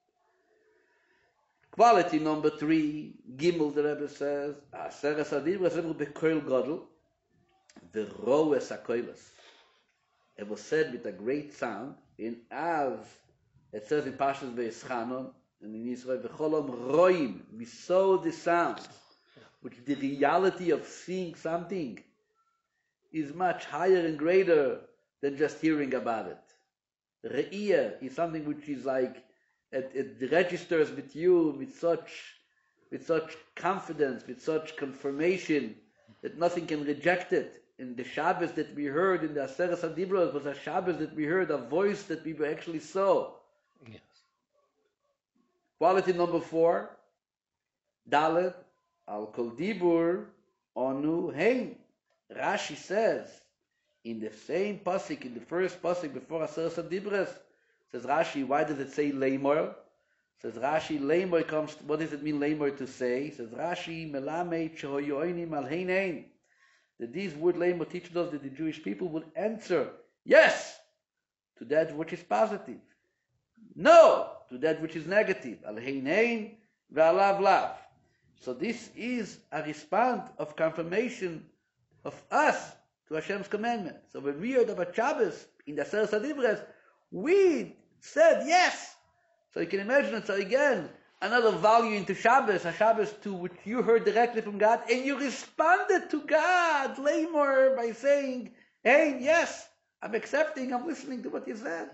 Quality number 3, Gimel, the Rebbe says, Aseres Adibros Ever Bekoil Godel, Veroes HaKoilos. It was said with a great sound, in Av, it says in Parshas Ve'eschanon, and in Israel, V'cholom Roim, we saw the sound, which the reality of seeing something is much higher and greater than just hearing about it. Re'iyah is something which is like, it registers with you with such confidence, with such confirmation that nothing can reject it. In the Shabbos that we heard in the Aseres HaDibros was a Shabbos that we heard, a voice that we actually saw. Yes. Quality number 4, Dalet al kol dibur onu hein. Rashi says in the same pasuk, in the first pasuk before Aseres HaDibros, says Rashi, why does it say leimor? Says Rashi, leimor comes, what does it mean leimor to say? Says Rashi, melamed shehoyoinim al hein ein. That these word leimor teaches us that the Jewish people will answer yes to that which is positive, no to that which is negative. Al hein ein ve'alav lav. So this is a response of confirmation of us to Hashem's commandment. So when we heard about Shabbos in the Aseres HaDibros, we said yes. So you can imagine it's again another value into Shabbos, a Shabbos to which you heard directly from God, and you responded to God, Lamor, by saying, hey, yes, I'm accepting, I'm listening to what you said.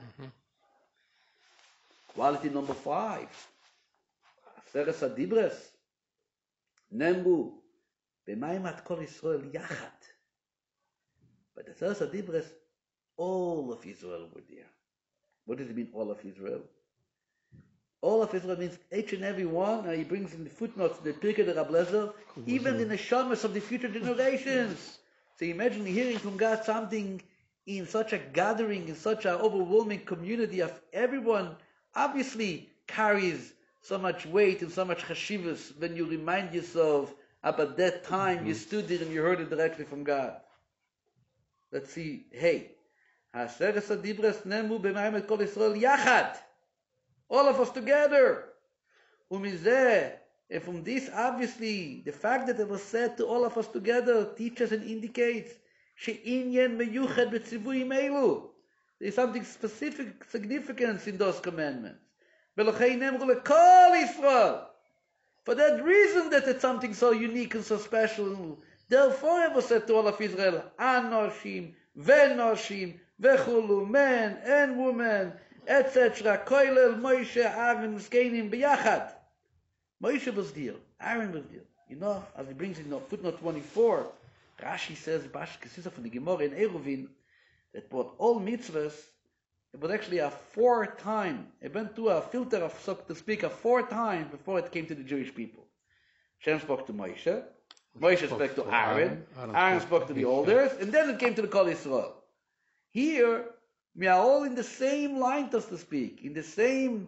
Quality number 5, Aseres HaDibros, Nembu, B'maimat Kol Yisrael Yachad. But the Aseres HaDibros, all of Israel were there. What does it mean, all of Israel? All of Israel means each and every one, and he brings in the footnotes the Pirkei de Rabbi Lezer, even the neshamas of the future generations. So imagine hearing from God something in such a gathering, in such an overwhelming community of everyone, obviously carries so much weight and so much chashivas when you remind yourself about that time you stood there and you heard it directly from God. Let's see, hey, Aseres HaDibros nemu b'maimet kol Yisrael yachad. All of us together. Umizeh, and from this, obviously, the fact that it was said to all of us together teaches and indicates she'inyan meyuched b'tzivuyim elu. There is something specific significance in those commandments. V'lochei nemru lekol Yisrael. For that reason that it's something so unique and so special. Therefore it was said to all of Israel, anoshim, venoshim, vechulu, men and women, etc. Koilel, Moshe, Aaron, Miskenim, biyachad. Moshe was there. Aaron was there. You know, as he brings in footnote 24, Rashi says, Bashkesisa from the Gemara in Eruvin, that brought all mitzvahs, it was actually a 4th time. It went through a filter of, so to speak, a 4th time before it came to the Jewish people. Shem spoke to Moshe. Moshe spoke to Aaron. Aaron spoke to the elders, and then it came to the Kol Yisrael. Here, we are all in the same line, so to speak, in the same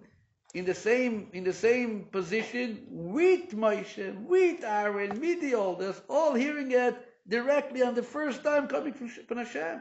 position with Moshe, with Aaron, with the elders, all hearing it directly on the first time coming from Hashem.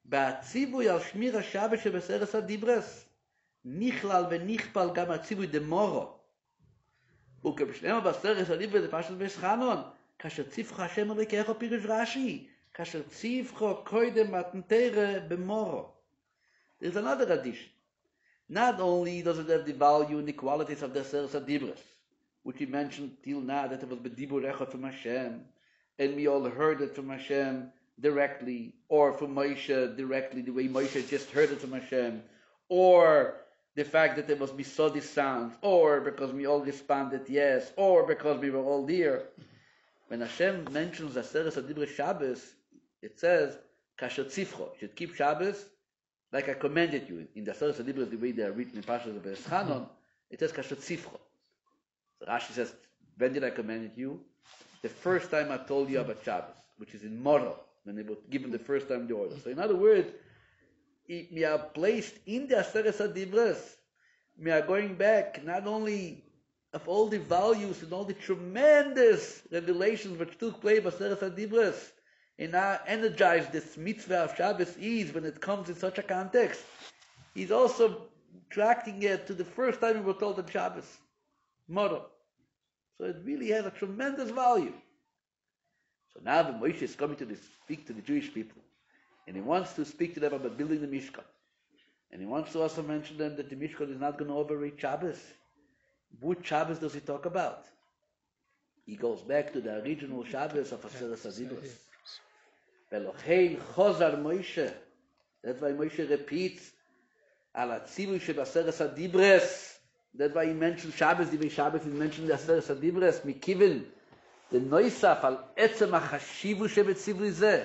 בהציווי על שמיר השבת שבסרס הדיברס, נכלל ונכפל גם הציווי דמורו. וכבשלמה בסרס הדיברס בפרשת בסחנון, כאשר ציווך השם אלוקיך פירוש רש"י, כאשר ציווך קודם מתנתרא במורו. There's another addition. Not only does it have the value and the qualities of the Seres HaDibros, which we mentioned till now, that it was B'dibur Echad from Hashem, and we all heard it from Hashem directly, or from Moshe directly, the way Moshe just heard it from Hashem, or the fact that there must be Sodi sounds, or because we all responded yes, or because we were all there. When Hashem mentions the Seres HaDibros Shabbos, it says, Kasher Tzifcho, you should keep Shabbos like I commanded you. In the Seres HaDibros, the way they are written in Parshas Beschanon, it says Kasher Tzifcho. So Rashi says, when did I command you? The first time I told you about Shabbos, which is in Moro, when they were given the first time the order. So in other words, we are placed in the Seres HaDibros. We are going back not only of all the values and all the tremendous revelations which took place by Seres HaDibros, and how energized this mitzvah of Shabbos is when it comes in such a context. He's also tracking it to the first time we were told on Shabbos, Moro. So it really has a tremendous value. So now the Moshe is coming to speak to the Jewish people, and he wants to speak to them about building the Mishkan. And he wants to also mention them that the Mishkan is not going to overrate Shabbos. Which Shabbos does he talk about? He goes back to the original Shabbos of Seres HaDibros. Velochein chozar Moshe. That's why Moshe repeats al hatzivui shebaseres hadibros. That's why he mentions Shabbos. The way Shabbos is mentioned in the Seres HaDibros. Mikivin the noisaf al etzem hachashivu shebetzivui zeh.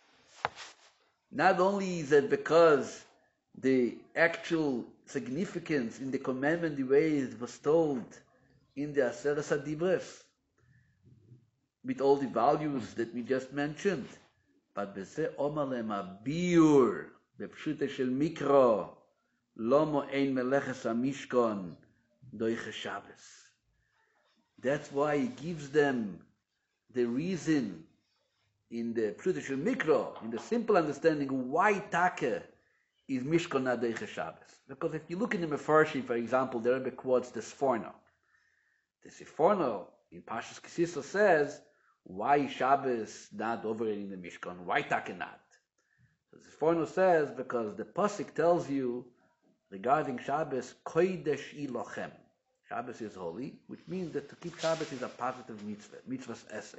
Not only is it because the actual significance in the commandment, the way it was told in the Seres HaDibros, with all the values that we just mentioned, but b'zeh omar lehem habiur b'pshuta shel mikro lomo ein meleches hamishkon doiche Shabbos. That's why he gives them the reason in the pshuta shel mikro, in the simple understanding why Taka is Mishkan not doiche Shabbos. Because if you look in the Mefarshim, for example, the Rebbe quotes the Sforno. The Sforno in Pashas Kisisa says, why Shabbos not overrating the Mishkan? Why Taka not? So the Sforno says, because the Pasuk tells you regarding Shabbos, Kodesh ilochem. Shabbos is holy, which means that to keep Shabbos is a positive mitzvah, mitzvah's essay.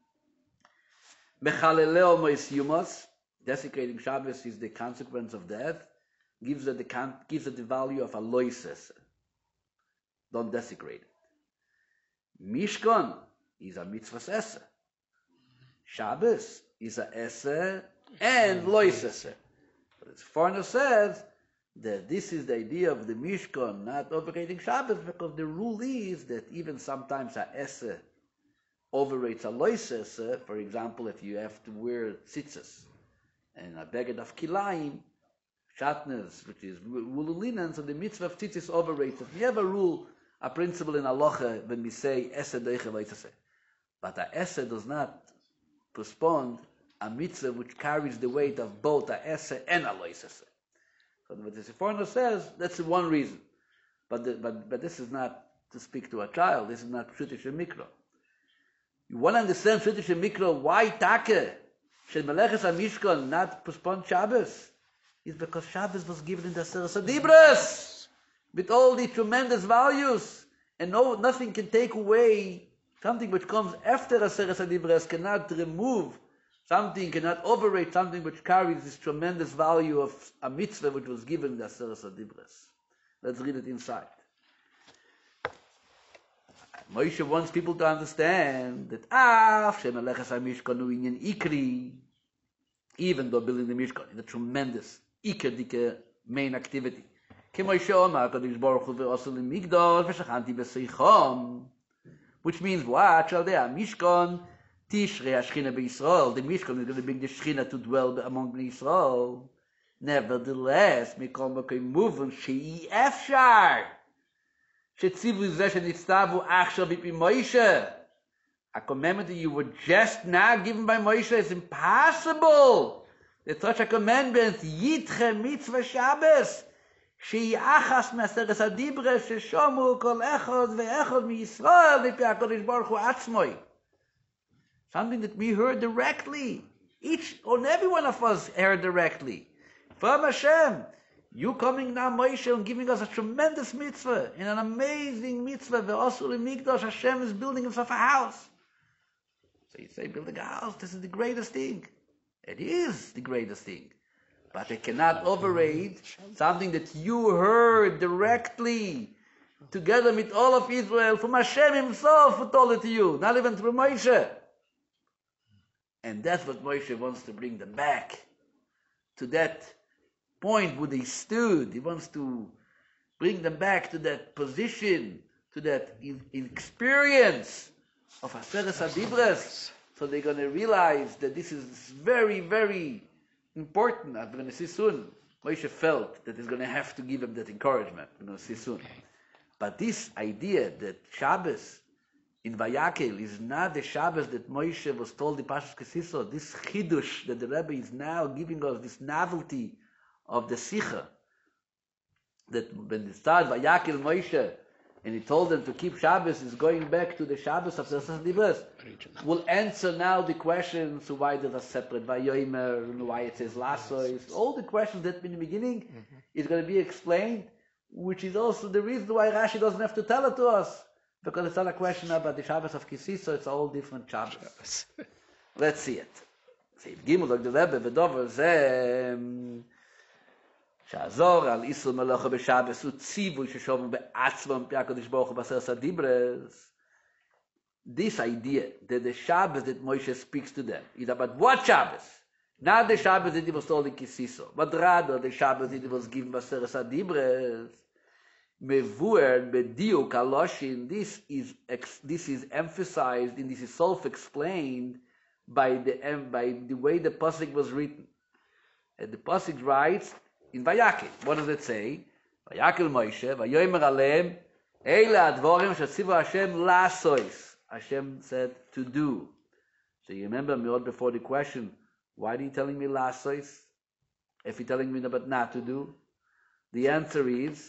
Mechaleleo mois yumos, desecrating Shabbos is the consequence of death, gives it the value of a loises. Don't desecrate it. Mishkan is a mitzvah's essay. Shabbos is a essay and loises. But the foreigner says that this is the idea of the Mishkan not overrating Shabbos, because the rule is that even sometimes a essay overrates a loises. For example, if you have to wear tzitzis and a beged of kilayim, shatnez, which is wool linen, so the mitzvah of tzitzis overrates it. We have a rule, a principle in halacha when we say essay deiche loises. But a essay does not postpone a mitzvah which carries the weight of both a essay and a loises. So what the Seforno says, that's the one reason. But this is not to speak to a child. This is not Pshuta Shel Mikro. You want to understand Pshuta Shel Mikro, why Take Shel Meleches HaMishkan not postpone Shabbos? Is because Shabbos was given in the Seres HaDibros with all the tremendous values, and nothing can take away something which comes after a Seres HaDibros, cannot remove something, cannot overrate something which carries this tremendous value of a mitzvah which was given in the Seres HaDibros. Let's read it inside. Moshe wants people to understand that Meleches HaMishkan hu inyan ikri, even though building the Mishkan is a tremendous ikerdike main activity. Moshe Omar, Kadosh Baruch Hu ve'osel migdal v'shachanti b'seichom, which means what? Shal dea Mishkan Tishrei HaShechina b'Yisrael. The Mishkan is going to bring the Shechina to dwell among the Yisrael. Nevertheless, mikol makom muvan she'i efshar shetzivu zeh shenitztavu achshav v'pi Moshe. A commandment that you were just now given by Moshe is impossible It's such a commandment, Yitche Mitzvah Shabbos, שהיא אחס מעשרת הדיברה ששומו כל אחד ואחד מישראל מפי הקדוש ברוך הוא עצמוי. Something that we heard directly. Each and every one of us heard directly. From Hashem. You coming now, Moshe, and giving us a tremendous mitzvah, and an amazing mitzvah. Ve'osu le'mikdash, Hashem is building himself a house. So you say, building a house, this is the greatest thing. It is the greatest thing. But it cannot overrate something that you heard directly, together with all of Israel, from Hashem himself who told it to you, not even through Moshe. And that's what Moshe wants to bring them back to that point where they stood. He wants to bring them back to that position, to that experience of Aseret HaDibros. So they're going to realize that this is very, very important. As we're going to see soon, Moshe felt that he's going to have to give him that encouragement. We're going to see soon. But this idea that Shabbos in Vayakel is not the Shabbos that Moshe was told in Parshas Kisiso, this chidush that the Rebbe is now giving us, this novelty of the Sicha, that when it started Vayakel Moshe, and he told them to keep Shabbos, is going back to the Shabbos of Aseret HaDibros. We'll answer now the questions, so why there's a separate Vayomer, and why it says Lasois. All the questions that in the beginning is going to be explained, which is also the reason why Rashi doesn't have to tell it to us, because it's not a question about the Shabbos of Kisi, so it's a whole different Shabbos. Let's see it. Seif Gimel, like the Rebbe, V'dover zeh, שעזור על איסור מלאכה בשבס הוא ציווי ששומעים בעצמם פי הקדוש ברוך הוא בעשרת הדיברות. This idea that the Shabbos that Moshe speaks to them is about what Shabbos? Not the Shabbos that he was told in Kisiso, but rather the Shabbos that he was given בעשרת הדיברות. Mevuer bediuk aloshin. This is emphasized and this is self-explained by the way the pasuk was written. And the pasuk writes in Vayakel. What does it say? Vayakel Moshe, Vayomer Aleim, Eila advorim shetzivu Hashem lasois. Hashem said to do. So you remember me before the question, why are you telling me lasois? If you're telling me about not to do, the answer is,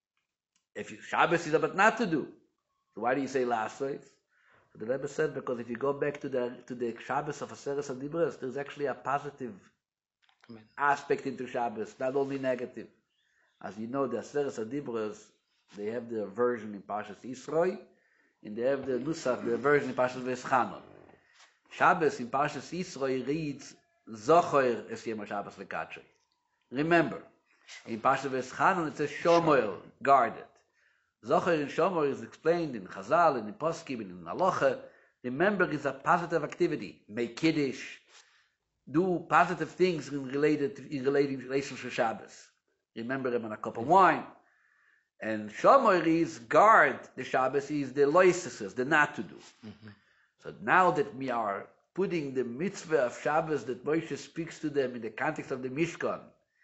Shabbos is about not to do. So why do you say lasois? So the Rebbe said, because if you go back to the Shabbos of Aseret HaDibros, there's actually a positive aspect into Shabbos, not only negative. As you know, the Aseret HaDibros, they have the version in Parshas Yisroi, and they have the Nusach, the version in Parshas Veschanon. Shabbos in Parshas Yisroi reads, Zocher es Yom HaShabbos Lekatshoi. Remember. In Parshas Veschanon it says Shomer, guarded. Zocher and Shomer is explained in Chazal, and in Poskim, and in Halacha. Remember, is a positive activity. Make Kiddush, do positive things in relation to Shabbos. Remember him on a cup of wine. And Shomer is guard the Shabbos, is the loises, the not to do. So now that we are putting the mitzvah of Shabbos that Moshe speaks to them in the context of the Mishkan,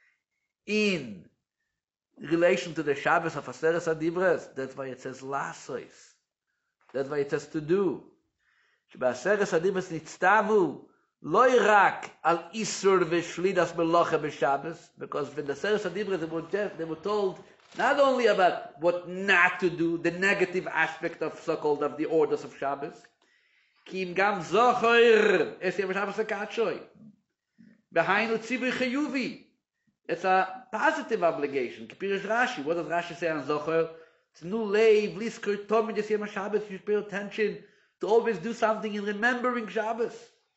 in relation to the Shabbos of Aseret HaDibros, that's why it says lasois. That's why it says to do. שבאסרת HaDibros nitztavu lo rak al isur v'shlidas melacha b'Shabbos, because when the Aseret HaDibros they were told not only about what not to do, the negative aspect of so-called of the orders of Shabbos, ki im gam zocher es yom Shabbos lekatshoi behind utzibui chayuvi. It's a positive obligation. Kipirish Rashi. What does Rashi say on Zocher? It's new leiv, lisker, tomi des yom Shabbos. You should pay attention to always do something in remembering Shabbos.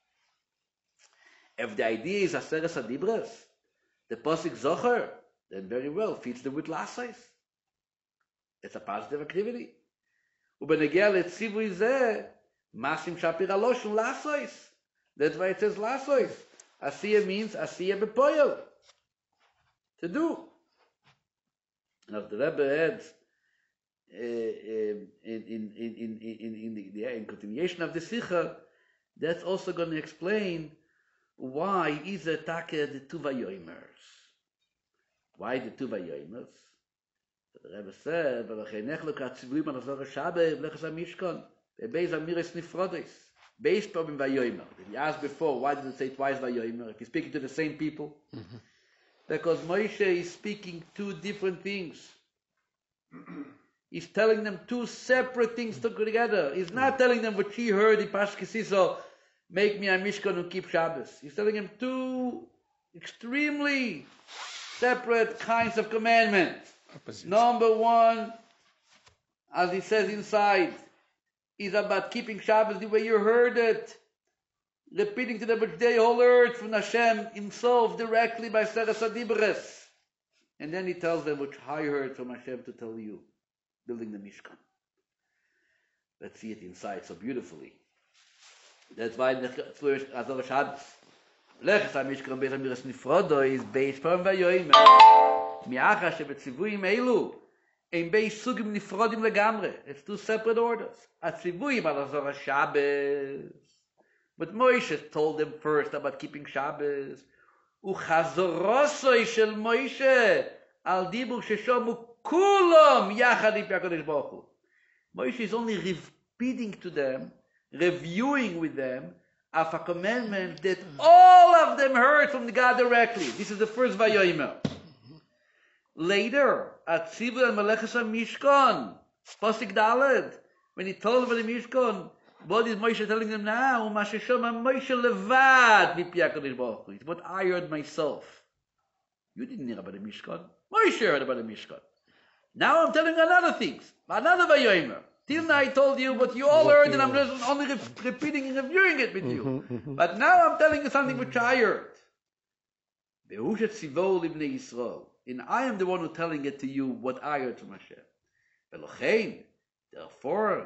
If the idea is Aseret HaDibros, the pasuk Zocher, then very well, feeds them with lasois. It's a positive activity. Ubenegel et tzivui zeh, masim shapir aloshun lasois. That's why it says lasois. Asiya means asiya bepoyel. To do. And as the Rebbe adds in continuation of the Sikha, that's also going to explain why is it take the two Vayoimers. Why the two Vayoimers? The Rebbe said, "V'lachenech lo katzivlim al azor Shabbos v'lechas hamishkan ve'beis amiris nifrodes." Based on Vayomer. He asked before, why did it say twice Vayomer? If he's speaking to the same people. Because Moshe is speaking two different things. He's telling them two separate things together. He's not telling them what she heard in Pashkisiso, make me a Mishkan and keep Shabbos. He's telling them two extremely separate kinds of commandments. Opposites. Number one, as he says inside, is about keeping Shabbos the way you heard it, repeating to them which they all heard from Hashem himself directly by Seres HaDibres. And then he tells them which I heard from Hashem to tell you, building the Mishkan. Let's see it inside so beautifully. That's why the first Azor Shabbos. Leches HaMishkan Beis HaMiras Nifrodo is Beis Param Vayomer. Mi'acha shebetzivuyim elu. In Beis Sugim Nifrodim Legamre. It's two separate orders. Atzivuyim al Azor Shabbos. But Moshe told them first about keeping Shabbos. Uchazorosoi shel Moshe al dibur sheshomu kulam yachad im HaKadosh Baruch Hu. Moshe is only repeating to them, reviewing with them, of a commandment that all of them heard from God directly. This is the first Vayomer. Later, at Tzivu al Meleches HaMishkan, Pasuk Daled, when he told them about the Mishkan, what is Moshe telling them now? Moshe levad mipi HaKadosh Baruch Hu. It's what I heard myself. You didn't hear about the Mishkan. Moshe heard about the Mishkan. Now I'm telling you another things. Another Vayomer. Till now I told you what you all heard, and I'm just only repeating and reviewing it with you. But now I'm telling you something which I heard. And I am the one who's telling it to you what I heard from Hashem. Therefore,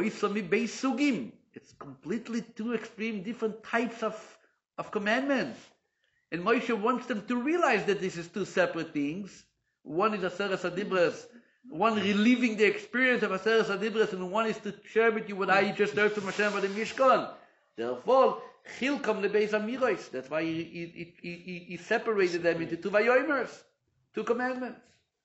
it's completely two extreme different types of commandments. And Moshe wants them to realize that this is two separate things. One is Aseres HaDibros, one reliving the experience of Aseres HaDibros, and one is to share with you what I just heard from Hashem about the Mishkan. Therefore, Chilkom leBeis HaMiros. That's why he separated them into two Vayomers, two commandments.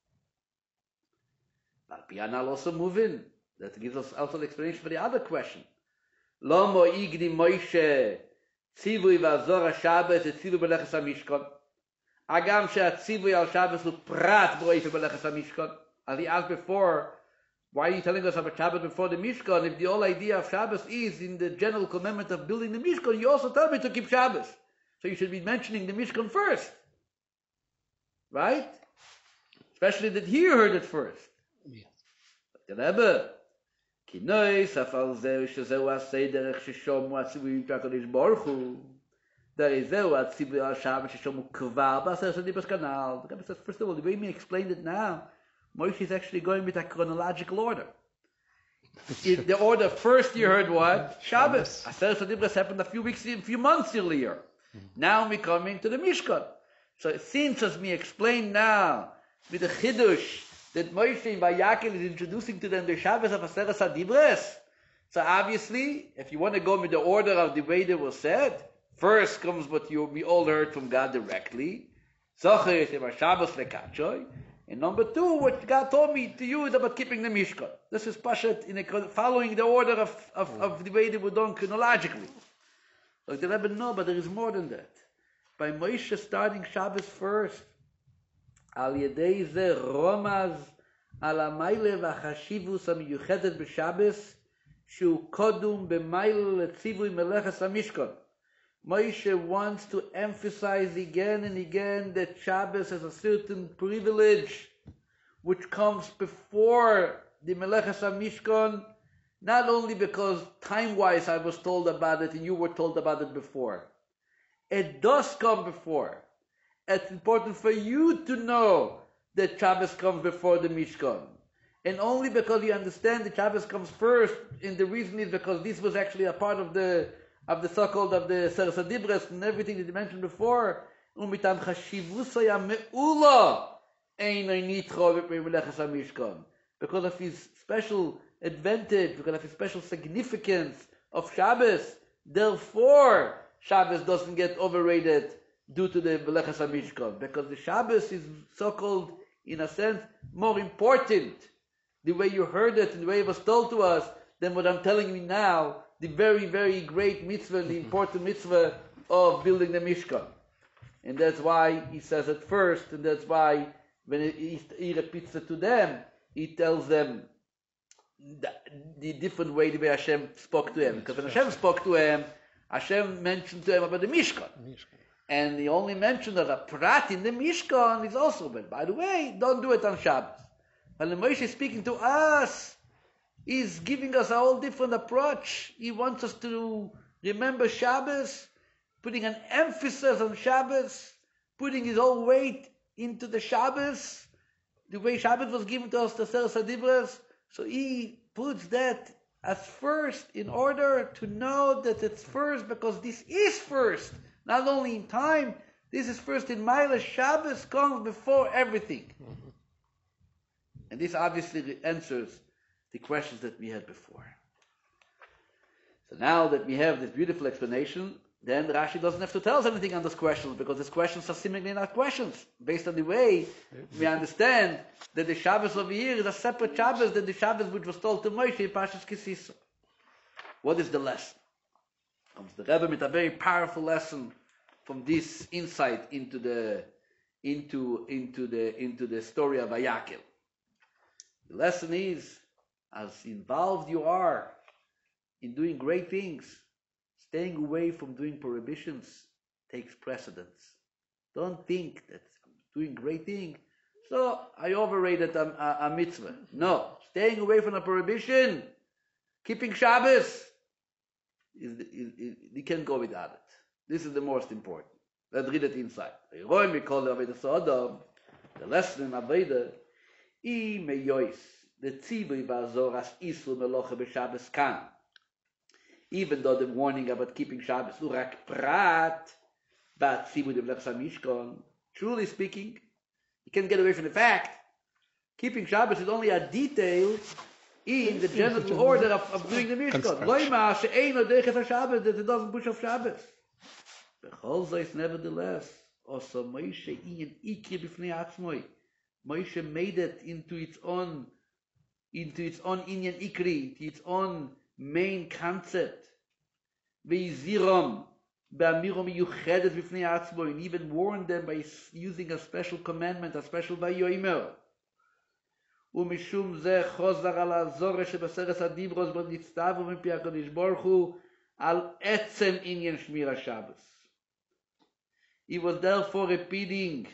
But Piana will also move in. That gives us also the explanation for the other question. Lomo igdi Moshe tzivui v'azor HaShabbos etzivu b'leches HaMishkan. Agam she'atzivui al Shabbos hu prat b'oife b'leches HaMishkan. As he asked before, why are you telling us about Shabbos before the Mishkan? If the whole idea of Shabbos is in the general commandment of building the Mishkan, you also tell me to keep Shabbos. So you should be mentioning the Mishkan first. Right? Especially that he heard it first. Yes. But the Rebbe, Kinoi safal zeu shezeu asei derech sheshomu atzivui HaKadosh Baruch Hu. There is zeu atzivui al Shabbos sheshomu kvar b'aseres HaDibros kanal. The Rebbe says, first of all, the way we explained it now, Moshe is actually going with a chronological order. The order first you heard what? Shabbos. Aseres HaDibros happened a few months earlier. Now we're coming to the Mishkan. So since as we explained now with the Chidush that Moshe in Vayakel is introducing to them the Shabbos of Aseres HaDibros, so obviously if you want to go with the order of the way they were said, first comes what we all heard from God directly. Zocher es Shabbos lekatchoy. And number two, what God told me to you is about keeping the Mishkan. This is Pashat following the order of the way they were done chronologically. Like the Rebbe, no, but there is more than that. By Moshe starting Shabbos first, al yedei ze romaz al ha'maile v'chashivus ha'miyuchedet b'Shabbos shu kodum b'maile letzivui meleches ha'mishkan. Moshe wants to emphasize again and again that Shabbos has a certain privilege which comes before the Meleches HaMishkan, not only because time-wise I was told about it and you were told about it before. It does come before. It's important for you to know that Shabbos comes before the Mishkan. And only because you understand that Shabbos comes first, and the reason is because this was actually a part of the so-called of the Seres HaDibros and everything that you mentioned before, umitam chashivusaya me'ula einay nitro b'meleches HaMishkan. Because of his special advantage, because of his special significance of Shabbos, therefore Shabbos doesn't get overrated due to the Meleches HaMishkan. Because the Shabbos is so-called, in a sense, more important, the way you heard it and the way it was told to us, than what I'm telling you now, the very, very great mitzvah, the important mitzvah of building the Mishkan. And that's why he says it first, and that's why when he repeats it to them, he tells them the different way the way Hashem spoke to him. Because when Hashem spoke to him, Hashem mentioned to him about the Mishkan. And he only mentioned that a prat in the Mishkan is also, but by the way, don't do it on Shabbos. When the Moshe is speaking to us, he's giving us a whole different approach. He wants us to remember Shabbos, putting an emphasis on Shabbos, putting his whole weight into the Shabbos, the way Shabbos was given to us, the Seres HaDibros. So he puts that as first in order to know that it's first because this is first. Not only in time, this is first in Maila. Shabbos comes before everything. And this obviously answers the questions that we had before. So now that we have this beautiful explanation, then Rashi doesn't have to tell us anything on those questions because these questions are seemingly not questions. Based on the way we understand that the Shabbos over here is a separate Shabbos than the Shabbos which was told to Moshe in Parshas Kisisa. What is the lesson? Comes the Rebbe with a very powerful lesson from this insight into the story of Vayakel. The lesson is, as involved you are in doing great things, staying away from doing prohibitions takes precedence. Don't think that I'm doing great thing, so I overrated a mitzvah. No, staying away from a prohibition, keeping Shabbos, you can't go without it. This is the most important. Let's read it inside. The lesson in Aveda, the tzivui v'azoras isru melocha b'Shabbos kan. Even though the warning about keeping Shabbos, urak prat, but tzivui devlechsa mishkan. Truly speaking, you can't get away from the fact keeping Shabbos is only a detail in the general order of doing the Mishkan. Loima she'eino deichet Shabbos, that it doesn't push off Shabbos. Bechol zeis nevertheless, also Moshe inyan ikri b'fnei atzmoi. Moshe made it into its own inyan ikri, its own main concept. Veizirom be'amiro miyuchedet b'fnei atzmoi, and even warned them by using a special commandment, a special vayomer. ומשום זה חוזר על הזורש שבסרס הדיברוס בו נצטבו מפי הקדוש ברוך הוא על עצם עניין שמיר השבס. He was therefore repeating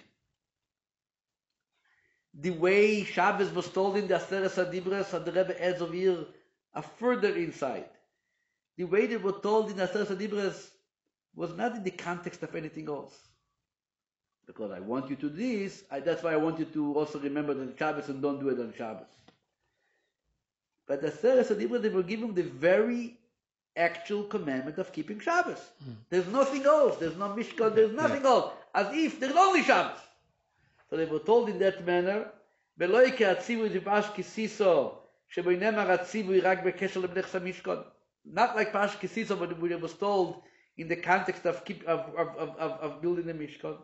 the way Shabbos was told in the Aseres HaDibros, and the Rebbe adds over here a further insight. The way they were told in the Aseres HaDibros was not in the context of anything else. Because I want you to do this, that's why I want you to also remember the Shabbos and don't do it on Shabbos. But the Aseres HaDibros, they were given the very actual commandment of keeping Shabbos. There's nothing else. There's no Mishkan, there's nothing else. As if there's only Shabbos. So they were told in that manner, not like Pash Kisiso, but it was told in the context of building the Mishkan.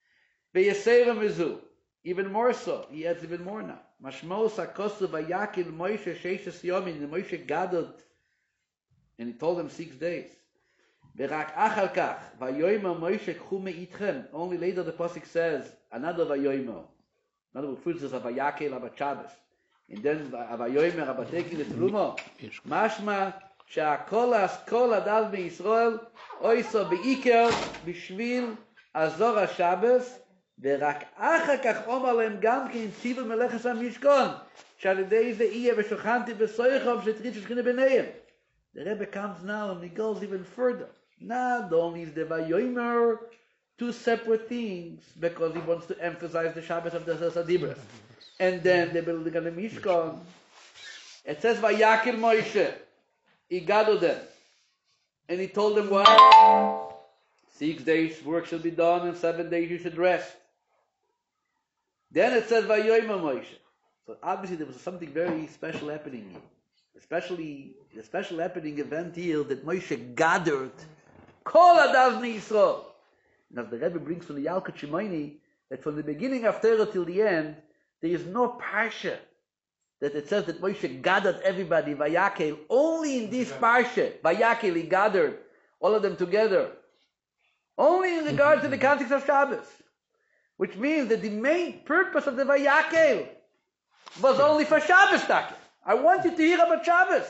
Even more so, he adds even more now. Mashmos HaKosu Vayakil Moshe Sheishes Yomin, the Moshe gathered, and he told them 6 days. Verak achar kach, vayoymer Moshe k'chu me'itchem. Only later the pasuk says another vayoymer. Another refers to Vayakel about Shabbos, and then vayoymer about taking the terumo. Mashma she'akol kol adal beYisrael oiso be'iker b'shvil azor HaShabbos. ורק אחר כך אומר להם גם כן ציוו מלאכת המשכן שעל ידי זה יהיה ושוכנתי בסויכם שתרית שכינה ביניהם. The Rebbe comes now and he goes even further. Not only is the Vayomer two separate things, because he wants to emphasize the Shabbos of the Aseres HaDibros, and then the building of the Mishkan. It says Vayakil Moshe, he gathered them, and he told them what? 6 days work shall be done, and 7 days you should rest. Then it says Vayomer Moshe. So obviously there was something very special happening here. Especially the special happening event here that Moshe gathered Kol Adav Yisrael. And as the Rebbe brings from the Yalkut Shimoni, that from the beginning of Torah till the end, there is no parsha that it says that Moshe gathered everybody, Vayakel, only in this parsha, Vayakel, he gathered all of them together. Only in regard to the context of Shabbos. Which means that the main purpose of the Vayakel was only for Shabbos, Taka. I want you to hear about Shabbos.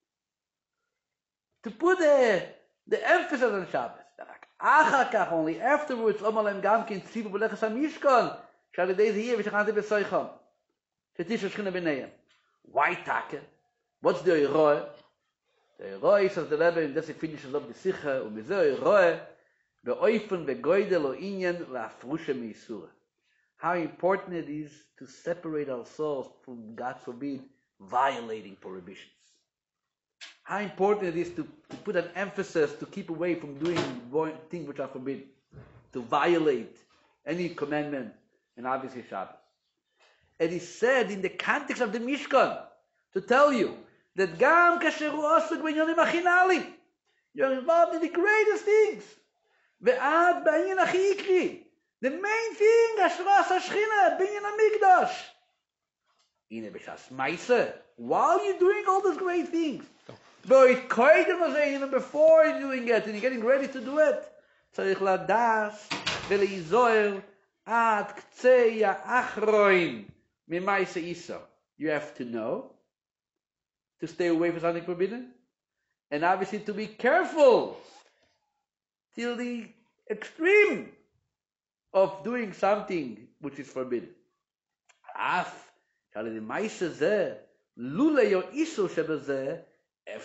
To put the emphasis on Shabbos. Achar kach, only afterwards, Omalem Gamkin, Tzivu B'lechas HaMishkan, Shalidei Ziyeh, V'shachante B'soicham. Shetisha Shchina B'neiam. Why Taka? What's the Eroe? The Eroe, says the Rebbe, and that's it finishes up the Sikha, U'mizeh Eroe, Be'oifen ve'goydel o inyan la'afrusha me'isura. How important it is to separate ourselves from, God forbid, violating prohibitions. How important it is to put an emphasis to keep away from doing things which are forbidden, to violate any commandment, and obviously Shabbos. It is said in the context of the Mishkan to tell you that Gam kasheru osuk b'inyanim achinalim, you're involved in the greatest things. Ve'ad b'inyan achikri, the main thing, Hashras Hashchina, b'inyan hamikdash. Ine b'shas ma'aseh, while you're doing all those great things, even before you're doing it and you're getting ready to do it, tzarich ladas ve'leizoer ad k'tzei ha'achroin mima'aseh isa. You have to know to stay away from something forbidden, and obviously to be careful till the extreme of doing something which is forbidden. Af shali ma'aseh zeh lulei yo isu shebezeh. A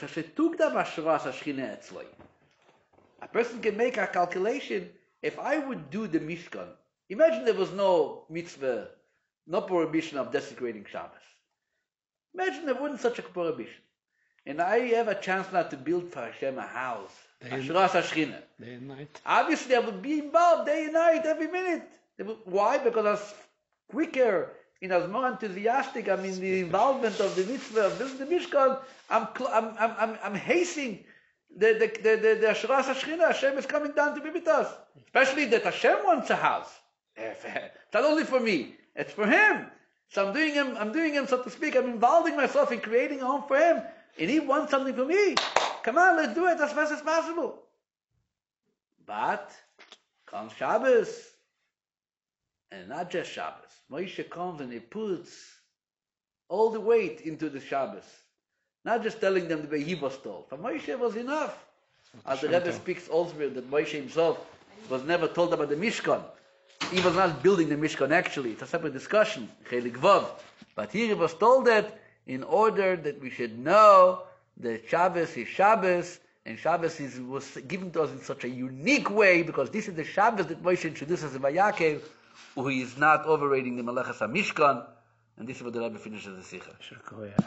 person can make a calculation. If I would do the Mishkan, imagine there was no mitzvah, no prohibition of desecrating Shabbos. Imagine there wasn't such a prohibition. And I have a chance now to build for Hashem a house. Hashras Hashchina. Day and night. Obviously I would be involved day and night, every minute. Why? Because I was quicker, I was more enthusiastic. I'm in the involvement of the mitzvah of building the Mishkan. I'm hastening the Hashras Hashchina. Hashem is coming down to be with us. Especially that Hashem wants a house. It's not only for me; it's for Him. So I'm doing Him, so to speak. I'm involving myself in creating a home for Him, and He wants something for me. Come on, let's do it as fast as possible. But comes Shabbos, and not just Shabbos. Moshe comes and he puts all the weight into the Shabbos. Not just telling them the way he was told. For Moshe was enough. As the Rebbe speaks also that Moshe himself was never told about the Mishkan. He was not building the Mishkan actually. It's a separate discussion. Chelik Vav. But here he was told that in order that we should know that Shabbos is Shabbos, and Shabbos was given to us in such a unique way, because this is the Shabbos that Moshe introduces in Vayakel, who is not overrating the Malachas HaMishkan, and this is what the Rebbe finishes the Sikha.